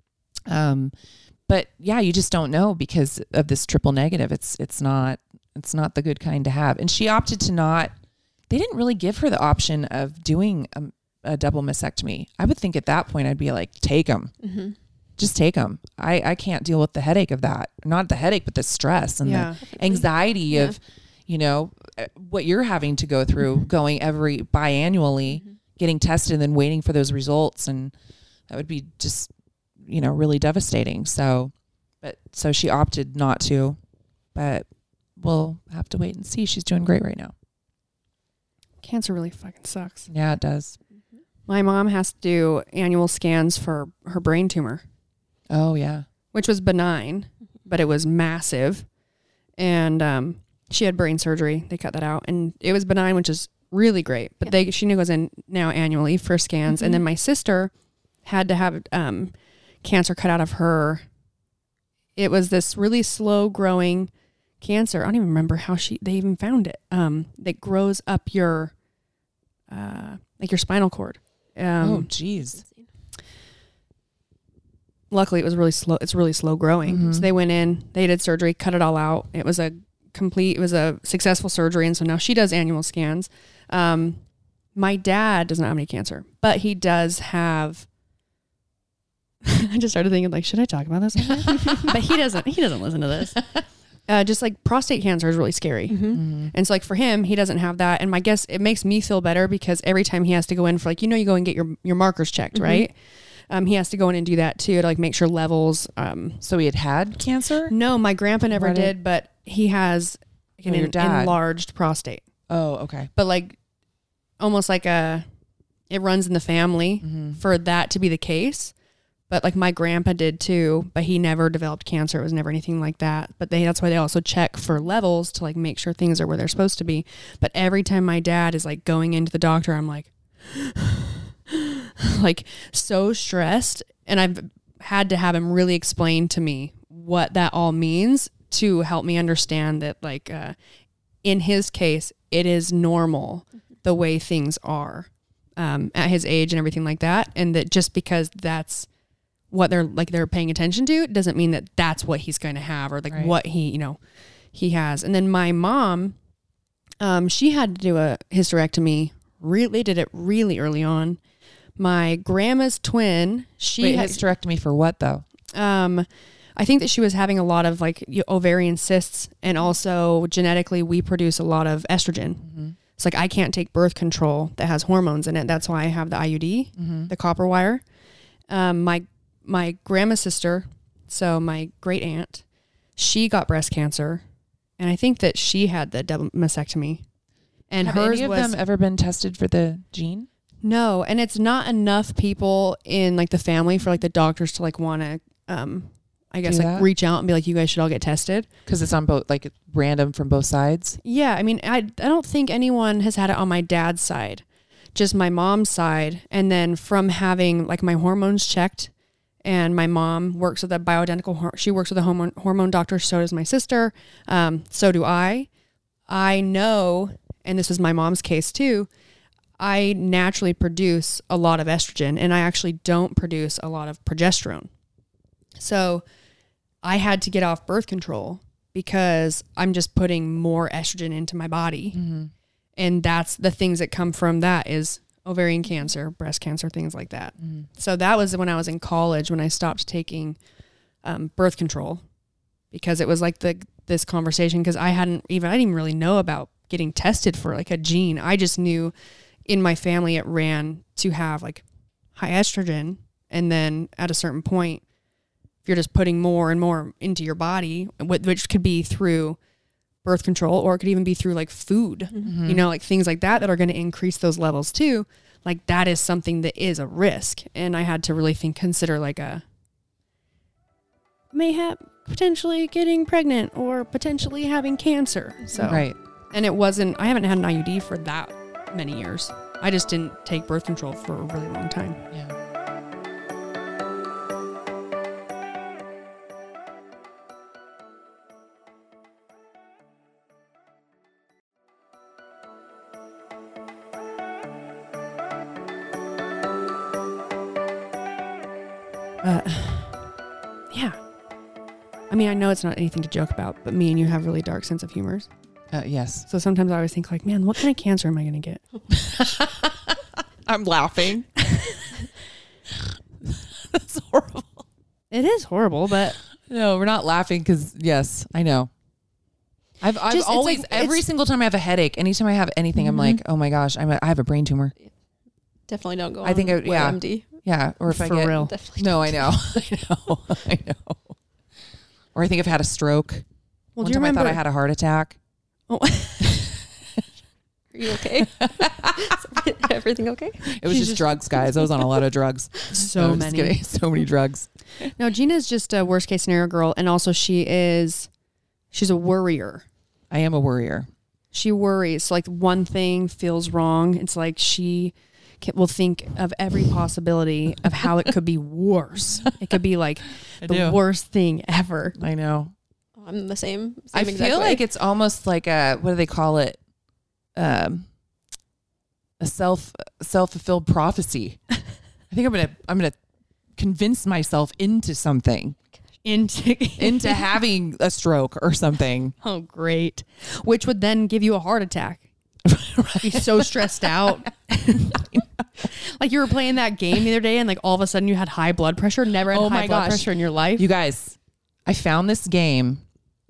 but yeah, you just don't know because of this triple negative. It's not the good kind to have, and she opted to not. They didn't really give her the option of doing a double mastectomy. I would think at that point I'd be like, take them. Mm-hmm. Just take them. I can't deal with the headache of that. Not the headache, but the stress and the anxiety of, what you're having to go through, going every biannually, getting tested and then waiting for those results. And that would be just, really devastating. So she opted not to, but we'll have to wait and see. She's doing great right now. Cancer really fucking sucks. Yeah, it does. My mom has to do annual scans for her brain tumor. Oh, yeah. Which was benign, but it was massive. And she had brain surgery. They cut that out. And it was benign, which is really great. But she goes in now annually for scans. Mm-hmm. And then my sister had to have cancer cut out of her. It was this really slow growing cancer. I don't even remember how they even found it. That grows up your spinal cord. Oh, geez. Luckily, it was really slow. It's really slow growing. Mm-hmm. So they went in, they did surgery, cut it all out. It was a successful surgery. And so now she does annual scans. My dad does not have any cancer, but he does have, I just started thinking should I talk about this? But he doesn't listen to this. Just like prostate cancer is really scary. Mm-hmm. Mm-hmm. And so for him, he doesn't have that. And my guess, it makes me feel better because every time he has to go in for you go and get your markers checked, mm-hmm. right? He has to go in and do that too to make sure levels. So he had cancer? No, my grandpa never did, but he has an enlarged prostate. Oh, okay. But almost it runs in the family mm-hmm. for that to be the case. But my grandpa did too, but he never developed cancer. It was never anything like that. But that's why they also check for levels to make sure things are where they're supposed to be. But every time my dad is going into the doctor, I'm so stressed. And I've had to have him really explain to me what that all means to help me understand that in his case, it is normal the way things are at his age and everything like that. And that just because that's what they're paying attention to doesn't mean that that's what he's going to have or right. what he has. And then my mom, she had to do a hysterectomy. They did it really early on. My grandma's twin, hysterectomy for what though? I think that she was having a lot of ovarian cysts, and also genetically we produce a lot of estrogen. Mm-hmm. It's I can't take birth control that has hormones in it. That's why I have the IUD, mm-hmm. the copper wire. My grandma's sister, so my great aunt, she got breast cancer, and I think that she had the double mastectomy. And have hers any of them ever been tested for the gene? No, and it's not enough people in the family for the doctors to want to I guess reach out and be you guys should all get tested because it's on both random from both sides. Yeah, I mean I don't think anyone has had it on my dad's side, just my mom's side, and then from having my hormones checked And my mom works with a bioidentical, she works with a hormone doctor. So does my sister. So do I. I know, and this was my mom's case too, I naturally produce a lot of estrogen, and I actually don't produce a lot of progesterone. So I had to get off birth control because I'm just putting more estrogen into my body. Mm-hmm. And that's the things that come from that is ovarian cancer, breast cancer, things like that. Mm-hmm. So that was when I was in college, when I stopped taking birth control, because it was like this conversation, because I didn't even really know about getting tested for like a gene. I just knew in my family it ran to have like high estrogen, and then at a certain point, if you're just putting more and more into your body, which could be through birth control, or it could even be through like food, you know, like things like that are going to increase those levels too. Like that is something that is a risk. And I had to really consider like mayhap potentially getting pregnant or potentially having cancer. So, Right. And I haven't had an IUD for that many years. I just didn't take birth control for a really long time. Yeah. Yeah. I mean, I know it's not anything to joke about, but me and you have really dark sense of humors. Yes. So sometimes I always think like, man, what kind of cancer am I going to get? I'm laughing. That's horrible. It is horrible, but No, we're not laughing because, yes, I know. I've Just, always, every single time I have a headache, anytime I have anything, I'm like, oh my gosh, I have a brain tumor. Definitely don't go on I think yeah. MD. Yeah. Or if I For get, real. Definitely no, I know. I know. Or I think I've had a stroke. Well, One do you time remember? I thought I had a heart attack. Oh. Are you okay? Everything okay? It was just drugs, guys. I was on a lot of drugs. So No, I'm just many. kidding. So many drugs. No, Gina's just a worst case scenario girl, and also she's a worrier. I am a worrier. She worries. Like one thing feels wrong, it's like she will think of every possibility of how it could be worse. It could be like the worst thing ever. I know. I'm the same I exact feel way. like it's almost like what do they call it? A self-fulfilled prophecy. I think I'm gonna convince myself into something, into having a stroke or something. Oh, great. Which would then give you a heart attack. Be so stressed out. Like you were playing that game the other day and like all of a sudden you had high blood pressure. Never had high blood pressure in your life. You guys, I found this game.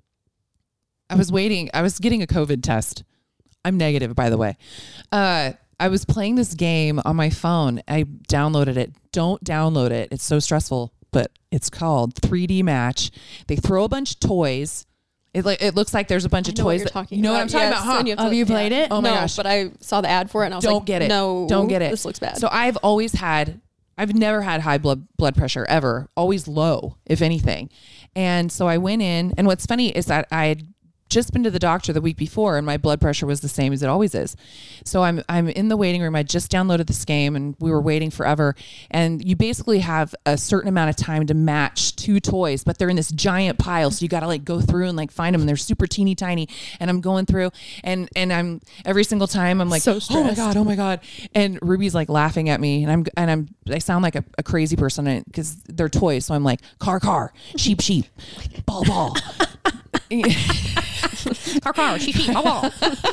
I was getting a COVID test. I'm negative, by the way. I was playing this game on my phone. I downloaded it. Don't download it. It's so stressful, but it's called 3D Match. They throw a bunch of toys. It looks like there's a bunch of toys. You know what I'm talking about? Huh? Have you played it? Oh my no, gosh. but I saw the ad for it and I was Don't like, get it. No, Don't get it. This looks bad. So I've never had high blood pressure ever, always low, if anything. And so I went in, and what's funny is that I had just been to the doctor the week before and my blood pressure was the same as it always is. So I'm in the waiting room. I just downloaded this game and we were waiting forever. And you basically have a certain amount of time to match two toys, but they're in this giant pile. So you got to like go through and like find them, and they're super teeny tiny. And I'm going through and I'm every single time I'm like, So oh my God. And Ruby's like laughing at me and I sound like a crazy person because they're toys. So I'm like, car, sheep, ball. Car, sheep, ball.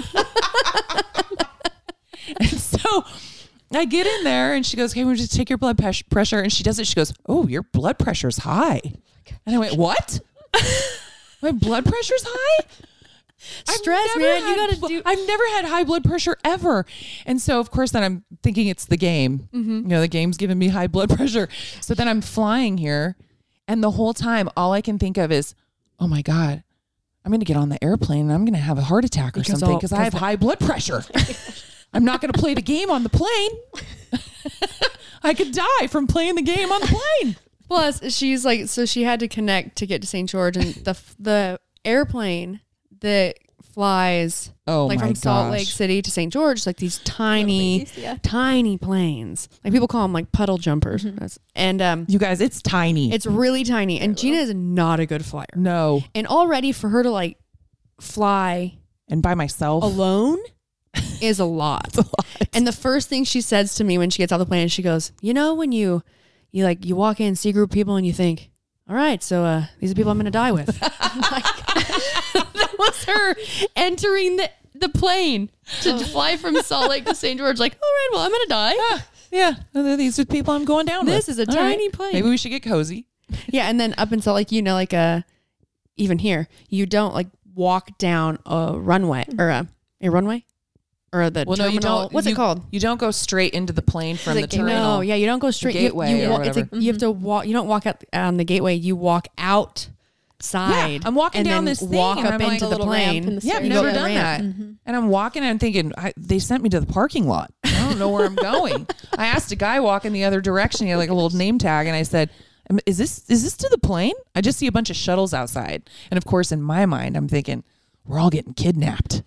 And so I get in there and she goes, okay, we'll just take your blood pressure. And she does it. She goes, oh, your blood pressure's high. And I went, what? My blood pressure's high? Stress, man. I've never had high blood pressure ever. And so, of course, then I'm thinking it's the game. Mm-hmm. You know, the game's giving me high blood pressure. So then I'm flying here. And the whole time, all I can think of is, oh my God, I'm going to get on the airplane and I'm going to have a heart attack or something because I have high blood pressure. I'm not going to play the game on the plane. I could die from playing the game on the plane. Plus, she's like, so she had to connect to get to St. George, and the airplane that flies Oh like my from Salt Lake gosh. City to St. George, like these tiny, Ladies, yeah. tiny planes. Like people call them like puddle jumpers. That's- And You guys, it's tiny. it's really tiny. And Gina is not a good flyer. no. And already for her to like fly And by myself. alone is a lot. And the first thing she says to me when she gets off the plane, she goes, you know, when you walk in, see a group of people and you think, all right, so these are people I'm going to die with. That was her entering the plane to fly from Salt Lake to St. George. Like, all right, well, I'm going to die. Yeah. These are the people I'm going down with. This is a All tiny plane. Maybe we should get cozy. Yeah, and then up in Salt Lake, you know, like even here, you don't like walk down a runway or a runway or the Well, terminal. no, you don't. What's it called? You don't go straight into the plane from the Is it gateway? terminal. No, yeah, you don't go straight. gateway you or walk, whatever. you have to walk. You don't walk out on the gateway. You walk outside. Yeah, I'm walking and down then this thing walk and up I'm like into a the little ramp plane. in the Yeah, I've stairs. never You go done ramp. that. And I'm walking and I'm thinking, they sent me to the parking lot. I don't know where I'm going. I asked a guy walking the other direction. He had like a little name tag. And I said, is this to the plane? I just see a bunch of shuttles outside. And of course, in my mind, I'm thinking, we're all getting kidnapped.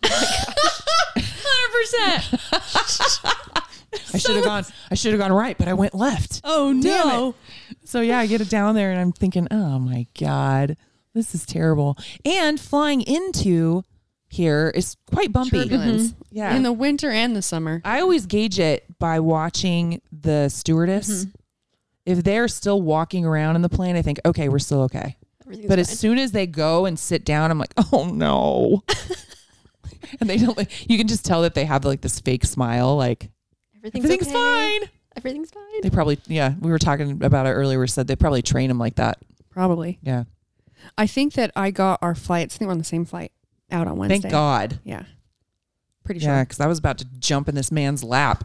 100%. I should have gone right, but I went left. Oh no! So yeah, I get it down there and I'm thinking, oh my God, this is terrible. And flying into here is quite bumpy. Turbulence. Yeah. In the winter and the summer. I always gauge it by watching the stewardess. If they're still walking around in the plane, I think, okay, we're still okay. Everything's But fine. as soon as they go and sit down, I'm like, oh no. And they don't you can just tell that they have like this fake smile, like everything's okay. fine. Everything's fine. They probably, yeah, we were talking about it earlier. We said they probably train them like that. Probably. Yeah. I think that I got our flights. I think we're on the same flight out on Wednesday. Thank God. Yeah. Pretty Yeah, sure. because I was about to jump in this man's lap.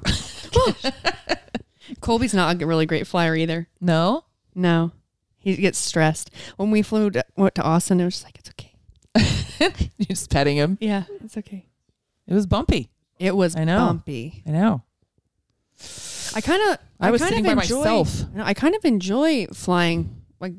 Colby's not a really great flyer either. No? No. He gets stressed. When we went to Austin, it was just like, it's okay. You're just petting him. Yeah, it's okay. It was bumpy. It was I know. bumpy. I know. I was kind sitting of by enjoy, myself. No, I kind of enjoy flying. Like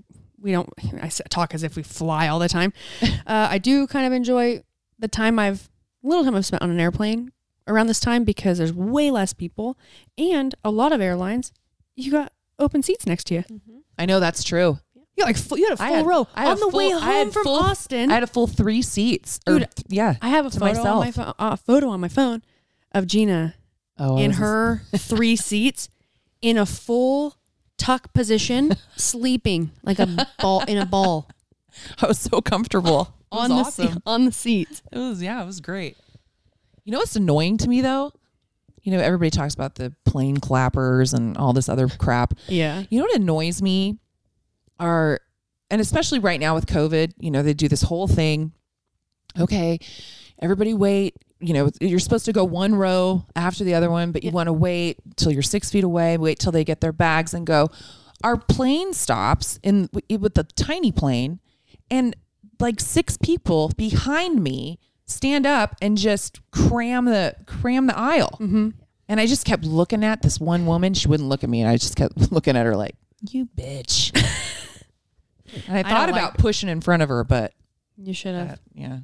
talk as if we fly all the time. I do kind of enjoy the little time I've spent on an airplane around this time because there's way less people and a lot of airlines, you got open seats next to you. I know that's true. You had a full row on the way home from Austin. I had a full 3 seats. Dude, yeah. I have a to photo on my myself. photo on my phone of Gina in her 3 seats in a full tuck position, sleeping like a ball in a ball I was so comfortable. It was on awesome. on the seats. It was great. You know what's annoying to me though? You know, everybody talks about the plane clappers and all this other crap. Yeah. You know what annoys me are, and especially right now with COVID, you know, they do this whole thing. Okay, everybody wait. You know, you're supposed to go one row after the other one, but you want to wait till you're 6 feet away, wait till they get their bags and go. Our plane stops with the tiny plane and like 6 people behind me stand up and just cram the aisle. Mm-hmm. And I just kept looking at this one woman. She wouldn't look at me. And I just kept looking at her like, you bitch. And I thought don't about pushing in front of her, but You should have. yeah.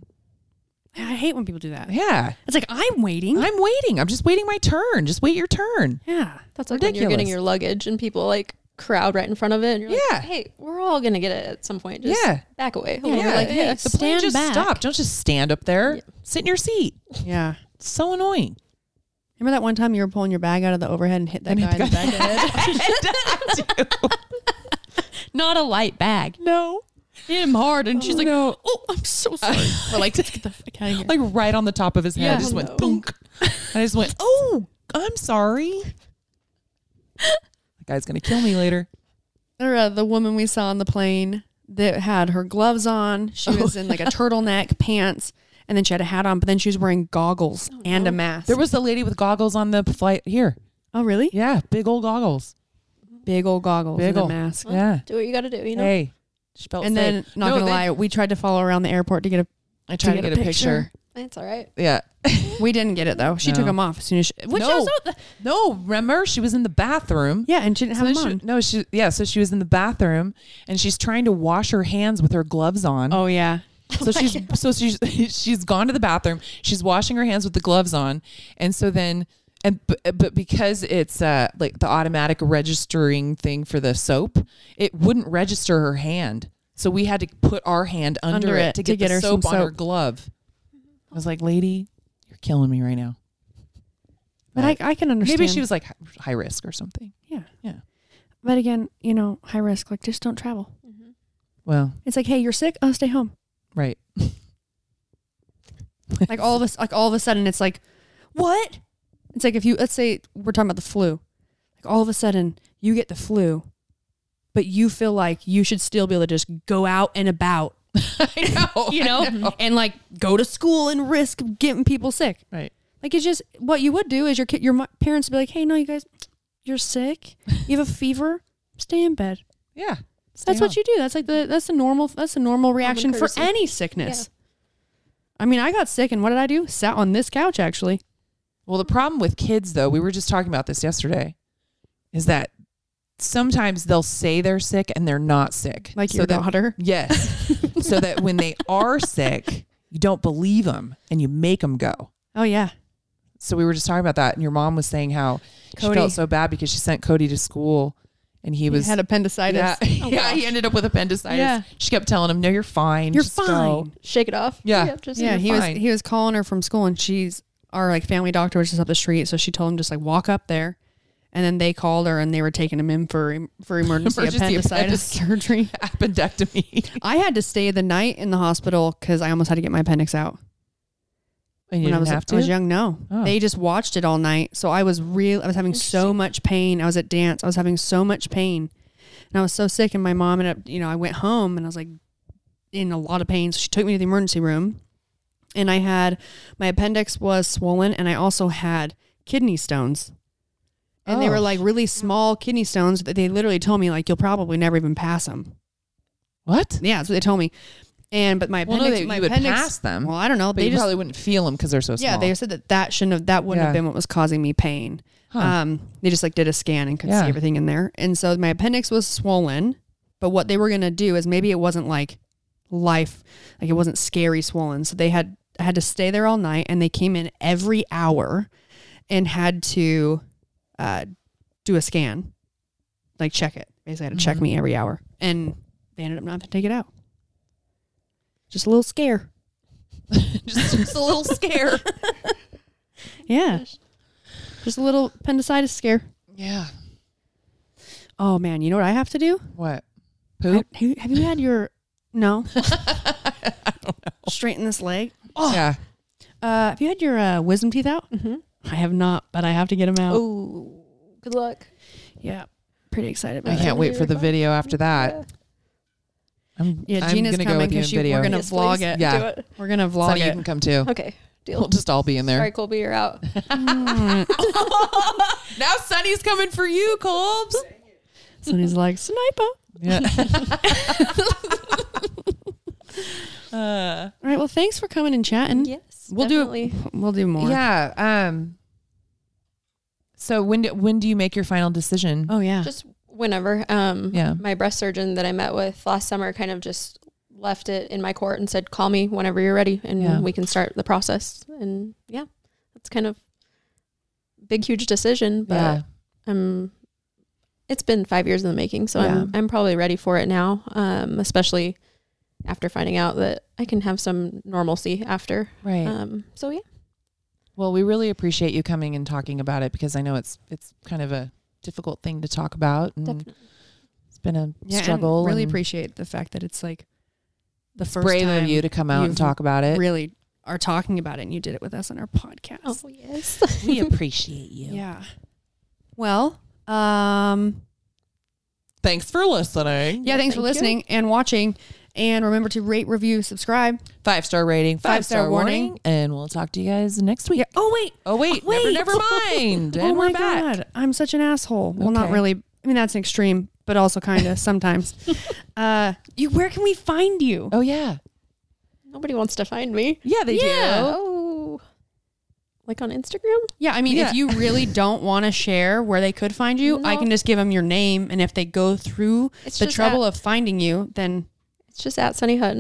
I hate when people do that. Yeah. It's like, I'm waiting. I'm waiting. I'm just waiting my turn. Just wait your turn. Yeah. That's like when you're Ridiculous. getting your luggage and people like crowd right in front of it. And you're Yeah. like, hey, we're all going to get it at some point. Just Yeah. back away. Yeah, Hello. you're like, hey, the plane stand just back. stopped. Don't just stand up there. Yeah. Sit in your seat. Yeah. It's so annoying. Remember that one time you were pulling your bag out of the overhead and hit that And guy hit in the the back of the head? Not a light bag. No. Hit him hard. And she's like, no. oh, I'm so sorry. We're like, let's get the fuck out of here. Like right on the top of his head. Yeah. I just went No. thunk. I just went, oh, I'm sorry. That guy's going to kill me later. Or the woman we saw on the plane that had her gloves on. She was in like a turtleneck, pants, and then she had a hat on, but then she was wearing goggles and a mask. There was the lady with goggles on the flight here. oh, really? Yeah. Big old goggles. Big old goggles Big and a ol'. mask. Yeah. Do what you got to do, you know? Hey. She felt And then, safe. not No, gonna they- lie, we tried to follow her around the airport to get I tried to get a picture. It's all right. Yeah. We didn't get it though. She took No. them off as soon as she. Which No. also, No, remember? She was in the bathroom. yeah, and she didn't So have then them on. so she was in the bathroom and she's trying to wash her hands with her gloves on. Oh yeah, she's gone to the bathroom. She's washing her hands with the gloves on, and so then but because it's like the automatic registering thing for the soap, it wouldn't register her hand. So we had to put our hand under it to get the her soap some on her soap. glove. I was like, lady, you're killing me right now. But I can understand. Maybe she was like high risk or something. Yeah. Yeah. But again, high risk, like just don't travel. Well, It's like, hey, you're sick? Oh, stay home. right. Like all of a sudden it's like, what? It's like let's say we're talking about the flu. Like all of a sudden you get the flu, but you feel like you should still be able to just go out and about, I know. and like go to school and risk getting people sick. Right. Like it's just what you would do is your parents would be like, hey, no, you guys, you're sick. You have a fever. Stay in bed. Yeah. That's what you do. That's like that's a normal reaction for courtesy. any sickness. I mean, I got sick and what did I do? Sat on this couch actually. Well, the problem with kids, though, we were just talking about this yesterday, is that sometimes they'll say they're sick and they're not sick. Like your daughter. Yes. So that when they are sick, you don't believe them and you make them go. Oh yeah. So we were just talking about that. And your mom was saying how she Cody. felt so bad because she sent Cody to school and he had appendicitis. Yeah, yeah, he ended up with appendicitis. Yeah. She kept telling him, no, you're fine. You're Just fine. go." Shake it off. Yeah. Yeah, he was calling her from school and she's our like family doctor was just up the street. So she told him just like walk up there. And then they called her and they were taking him in for emergency appendicitis surgery. Appendectomy. I had to stay the night in the hospital because I almost had to get my appendix out. And you When didn't have to? I was young, no. Oh. They just watched it all night. So I was having so much pain. I was at dance. I was having so much pain. And I was so sick. And my mom ended up, I went home and I was like in a lot of pain. So she took me to the emergency room. And my appendix was swollen and I also had kidney stones. And they were like really small kidney stones that they literally told me like, you'll probably never even pass them. What? Yeah, that's what they told me. But my Well, no, appendix, you would pass them. Well, I don't know. But you probably wouldn't feel them because they're so small. Yeah, they said that wouldn't have been what was causing me pain. Huh. They just like did a scan and could see everything in there. And so my appendix was swollen, but what they were going to do is maybe it wasn't like it wasn't scary swollen. So I had to stay there all night and they came in every hour and had to do a scan, like check it. Basically had to check me every hour and they ended up not having to take it out. Just a little scare. just a little scare. Yeah. Just a little appendicitis scare. Yeah. Oh man, you know what I have to do? What? Poop? Have you had your no? I don't know. Straighten this leg. Oh Yeah. Have you had your wisdom teeth out? Mm-hmm. I have not, but I have to get them out. Oh, good luck. Yeah, pretty excited I about it. can't wait for the video after that. I'm Gina's gonna go coming with you in because video. we're gonna Yes, vlog please. it. Yeah. Do it. We're gonna vlog Sonny, you it. can come too. Okay, deal. We'll just all be in there. Sorry, Colby, you're out. Now Sonny's coming for you, Colbs. Sonny's like sniper. Yeah. All right. Well, thanks for coming and chatting. Yes, We'll definitely. do more. Yeah. So when do you make your final decision? Oh yeah. Just whenever. Yeah. My breast surgeon that I met with last summer kind of just left it in my court and said, call me whenever you're ready and we can start the process. And yeah, that's kind of big, huge decision, but it's been 5 years in the making. So I'm probably ready for it now. Especially after finding out that I can have some normalcy after. Right. So yeah. Well, we really appreciate you coming and talking about it because I know it's kind of a difficult thing to talk about. And Definitely. it's been a And struggle. really and appreciate the fact that it's like the it's first brave time of you to come out and you've talk about it. really are talking about it, and you did it with us on our podcast. Oh yes. We appreciate you. Yeah. Well, Thanks for listening. yeah, thanks for Thank you. listening and watching. And remember to rate, review, subscribe. 5-star rating, 5-star 5-star warning, and we'll talk to you guys next week. Yeah. Oh, wait. Oh wait, Wait. never mind. And oh, we're my back. God. I'm such an asshole. Well, not Okay. really. I mean, that's an extreme, but also kind of sometimes. Where can we find you? Oh yeah, Nobody wants to find me. yeah they Yeah. do. Oh, like on Instagram? Yeah, I mean, Yeah. if you really don't want to share where they could find you, I No. can just give them your name. And if they go through It's the just trouble of finding you, then It's just at Sunny Hutton.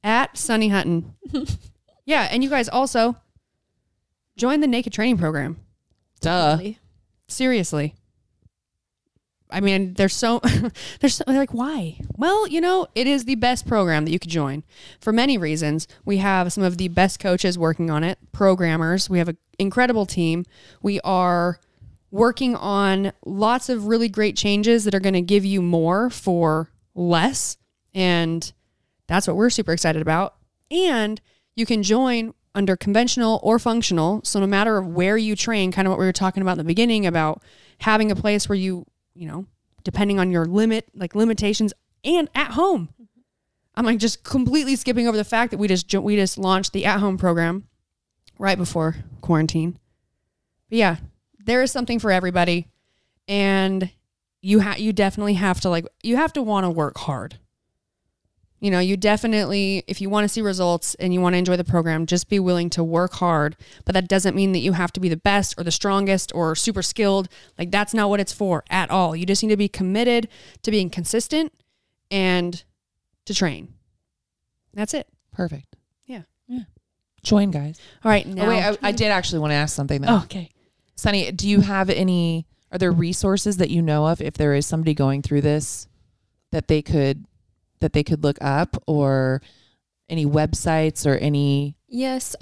at Sunny Hutton. Yeah, and you guys also join the Naked Training Program. Duh. Seriously. I mean, they're like, why? Well, it is the best program that you could join for many reasons. We have some of the best coaches working on it, programmers. We have an incredible team. We are working on lots of really great changes that are going to give you more for less. And that's what we're super excited about. And you can join under conventional or functional. So no matter where you train, kind of what we were talking about in the beginning about having a place where you depending on your limitations and at home. I'm like just completely skipping over the fact that we just launched the at-home program right before quarantine. But yeah, there is something for everybody. And you definitely have to you have to want to work hard. You definitely, if you want to see results and you want to enjoy the program, just be willing to work hard. But that doesn't mean that you have to be the best or the strongest or super skilled. That's not what it's for at all. You just need to be committed to being consistent and to train. That's it. Perfect. Yeah. Join, guys. All right. Now, Oh, wait, I did actually want to ask something though. Oh, okay. Sunny, do you have are there resources that you know of if there is somebody going through this that they could look up, or any websites or any? Yes.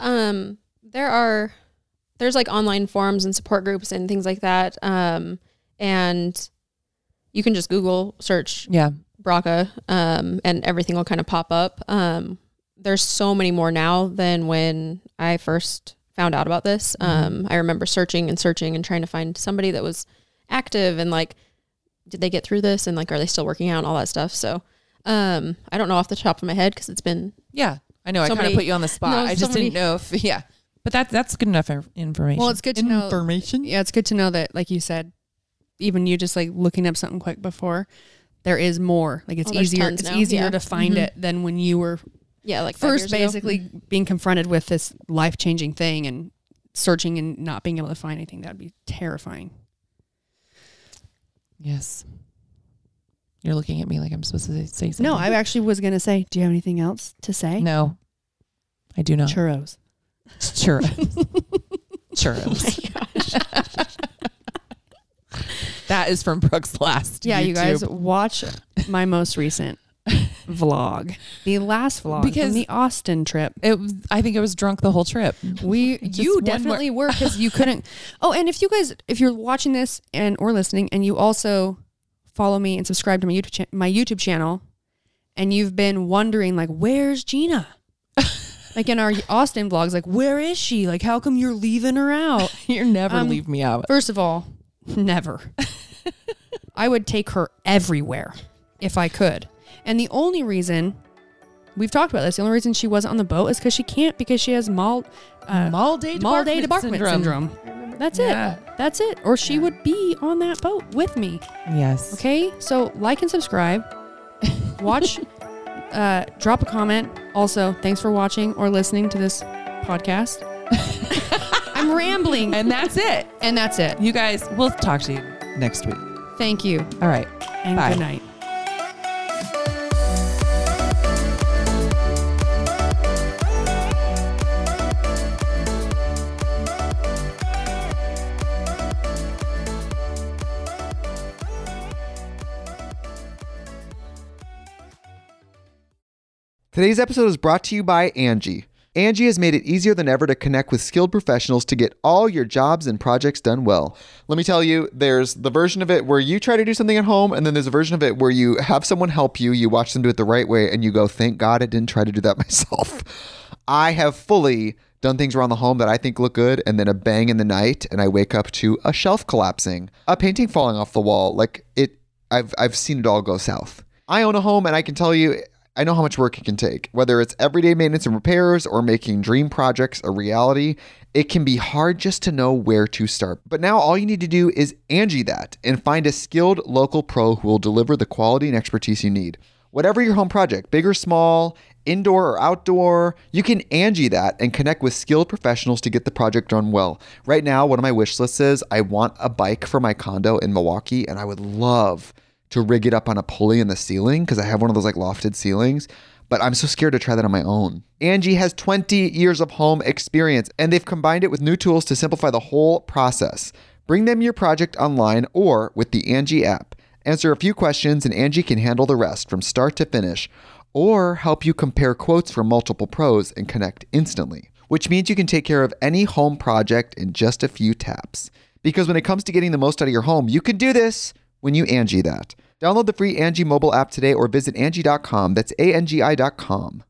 There's online forums and support groups and things like that. And you can just Google search BRCA, and everything will kind of pop up. There's so many more now than when I first found out about this. I remember searching and trying to find somebody that was active and did they get through this? And are they still working out and all that stuff? So, I don't know off the top of my head because it's been. Yeah, I know. I kind of put you on the spot. I just didn't know if, but that's good enough information. Well, it's good to know. Yeah, it's good to know that, like you said, even you just looking up something quick before, there is more. It's easier. It's easier to find it than when you were. Yeah, first basically being confronted with this life-changing thing and searching and not being able to find anything. That'd be terrifying. Yes. You're looking at me like I'm supposed to say something. No, I actually was going to say, do you have anything else to say? No, I do not. Churros. Churros. Oh my gosh. That is from Brooke's last YouTube. You guys watch my most recent vlog, the last vlog from the Austin trip. I think it was drunk the whole trip. You definitely were, because you couldn't. Oh, and if you're watching this or listening, and you also follow me and subscribe to my YouTube channel, and you've been wondering where's Gina? In our Austin vlogs, where is she? How come you're leaving her out? You never leave me out. First of all, never. I would take her everywhere if I could. And the only reason, we've talked about this, the only reason she wasn't on the boat is because she can't, because she has Mall Day Debarkment Syndrome. That's it. Or she would be on that boat with me. Yes. Okay? So like and subscribe. Watch. Drop a comment. Also, thanks for watching or listening to this podcast. I'm rambling. And that's it. You guys, we'll talk to you next week. Thank you. All right. And bye. Good night. Today's episode is brought to you by Angie. Angie has made it easier than ever to connect with skilled professionals to get all your jobs and projects done well. Let me tell you, there's the version of it where you try to do something at home, and then there's a version of it where you have someone help you, you watch them do it the right way, and you go, thank God I didn't try to do that myself. I have fully done things around the home that I think look good, and then a bang in the night, and I wake up to a shelf collapsing, a painting falling off the wall. I've seen it all go south. I own a home, and I can tell you, I know how much work it can take. Whether it's everyday maintenance and repairs or making dream projects a reality, it can be hard just to know where to start. But now all you need to do is Angie that and find a skilled local pro who will deliver the quality and expertise you need. Whatever your home project, big or small, indoor or outdoor, you can Angie that and connect with skilled professionals to get the project done well. Right now, one of my wish lists is I want a bike for my condo in Milwaukee, and I would love to rig it up on a pulley in the ceiling because I have one of those lofted ceilings. but I'm so scared to try that on my own. Angie has 20 years of home experience, and they've combined it with new tools to simplify the whole process. Bring them your project online or with the Angie app. Answer a few questions and Angie can handle the rest from start to finish, or help you compare quotes from multiple pros and connect instantly, which means you can take care of any home project in just a few taps. Because when it comes to getting the most out of your home, you can do this when you Angie that. Download the free Angie mobile app today or visit Angie.com. That's ANGI.com.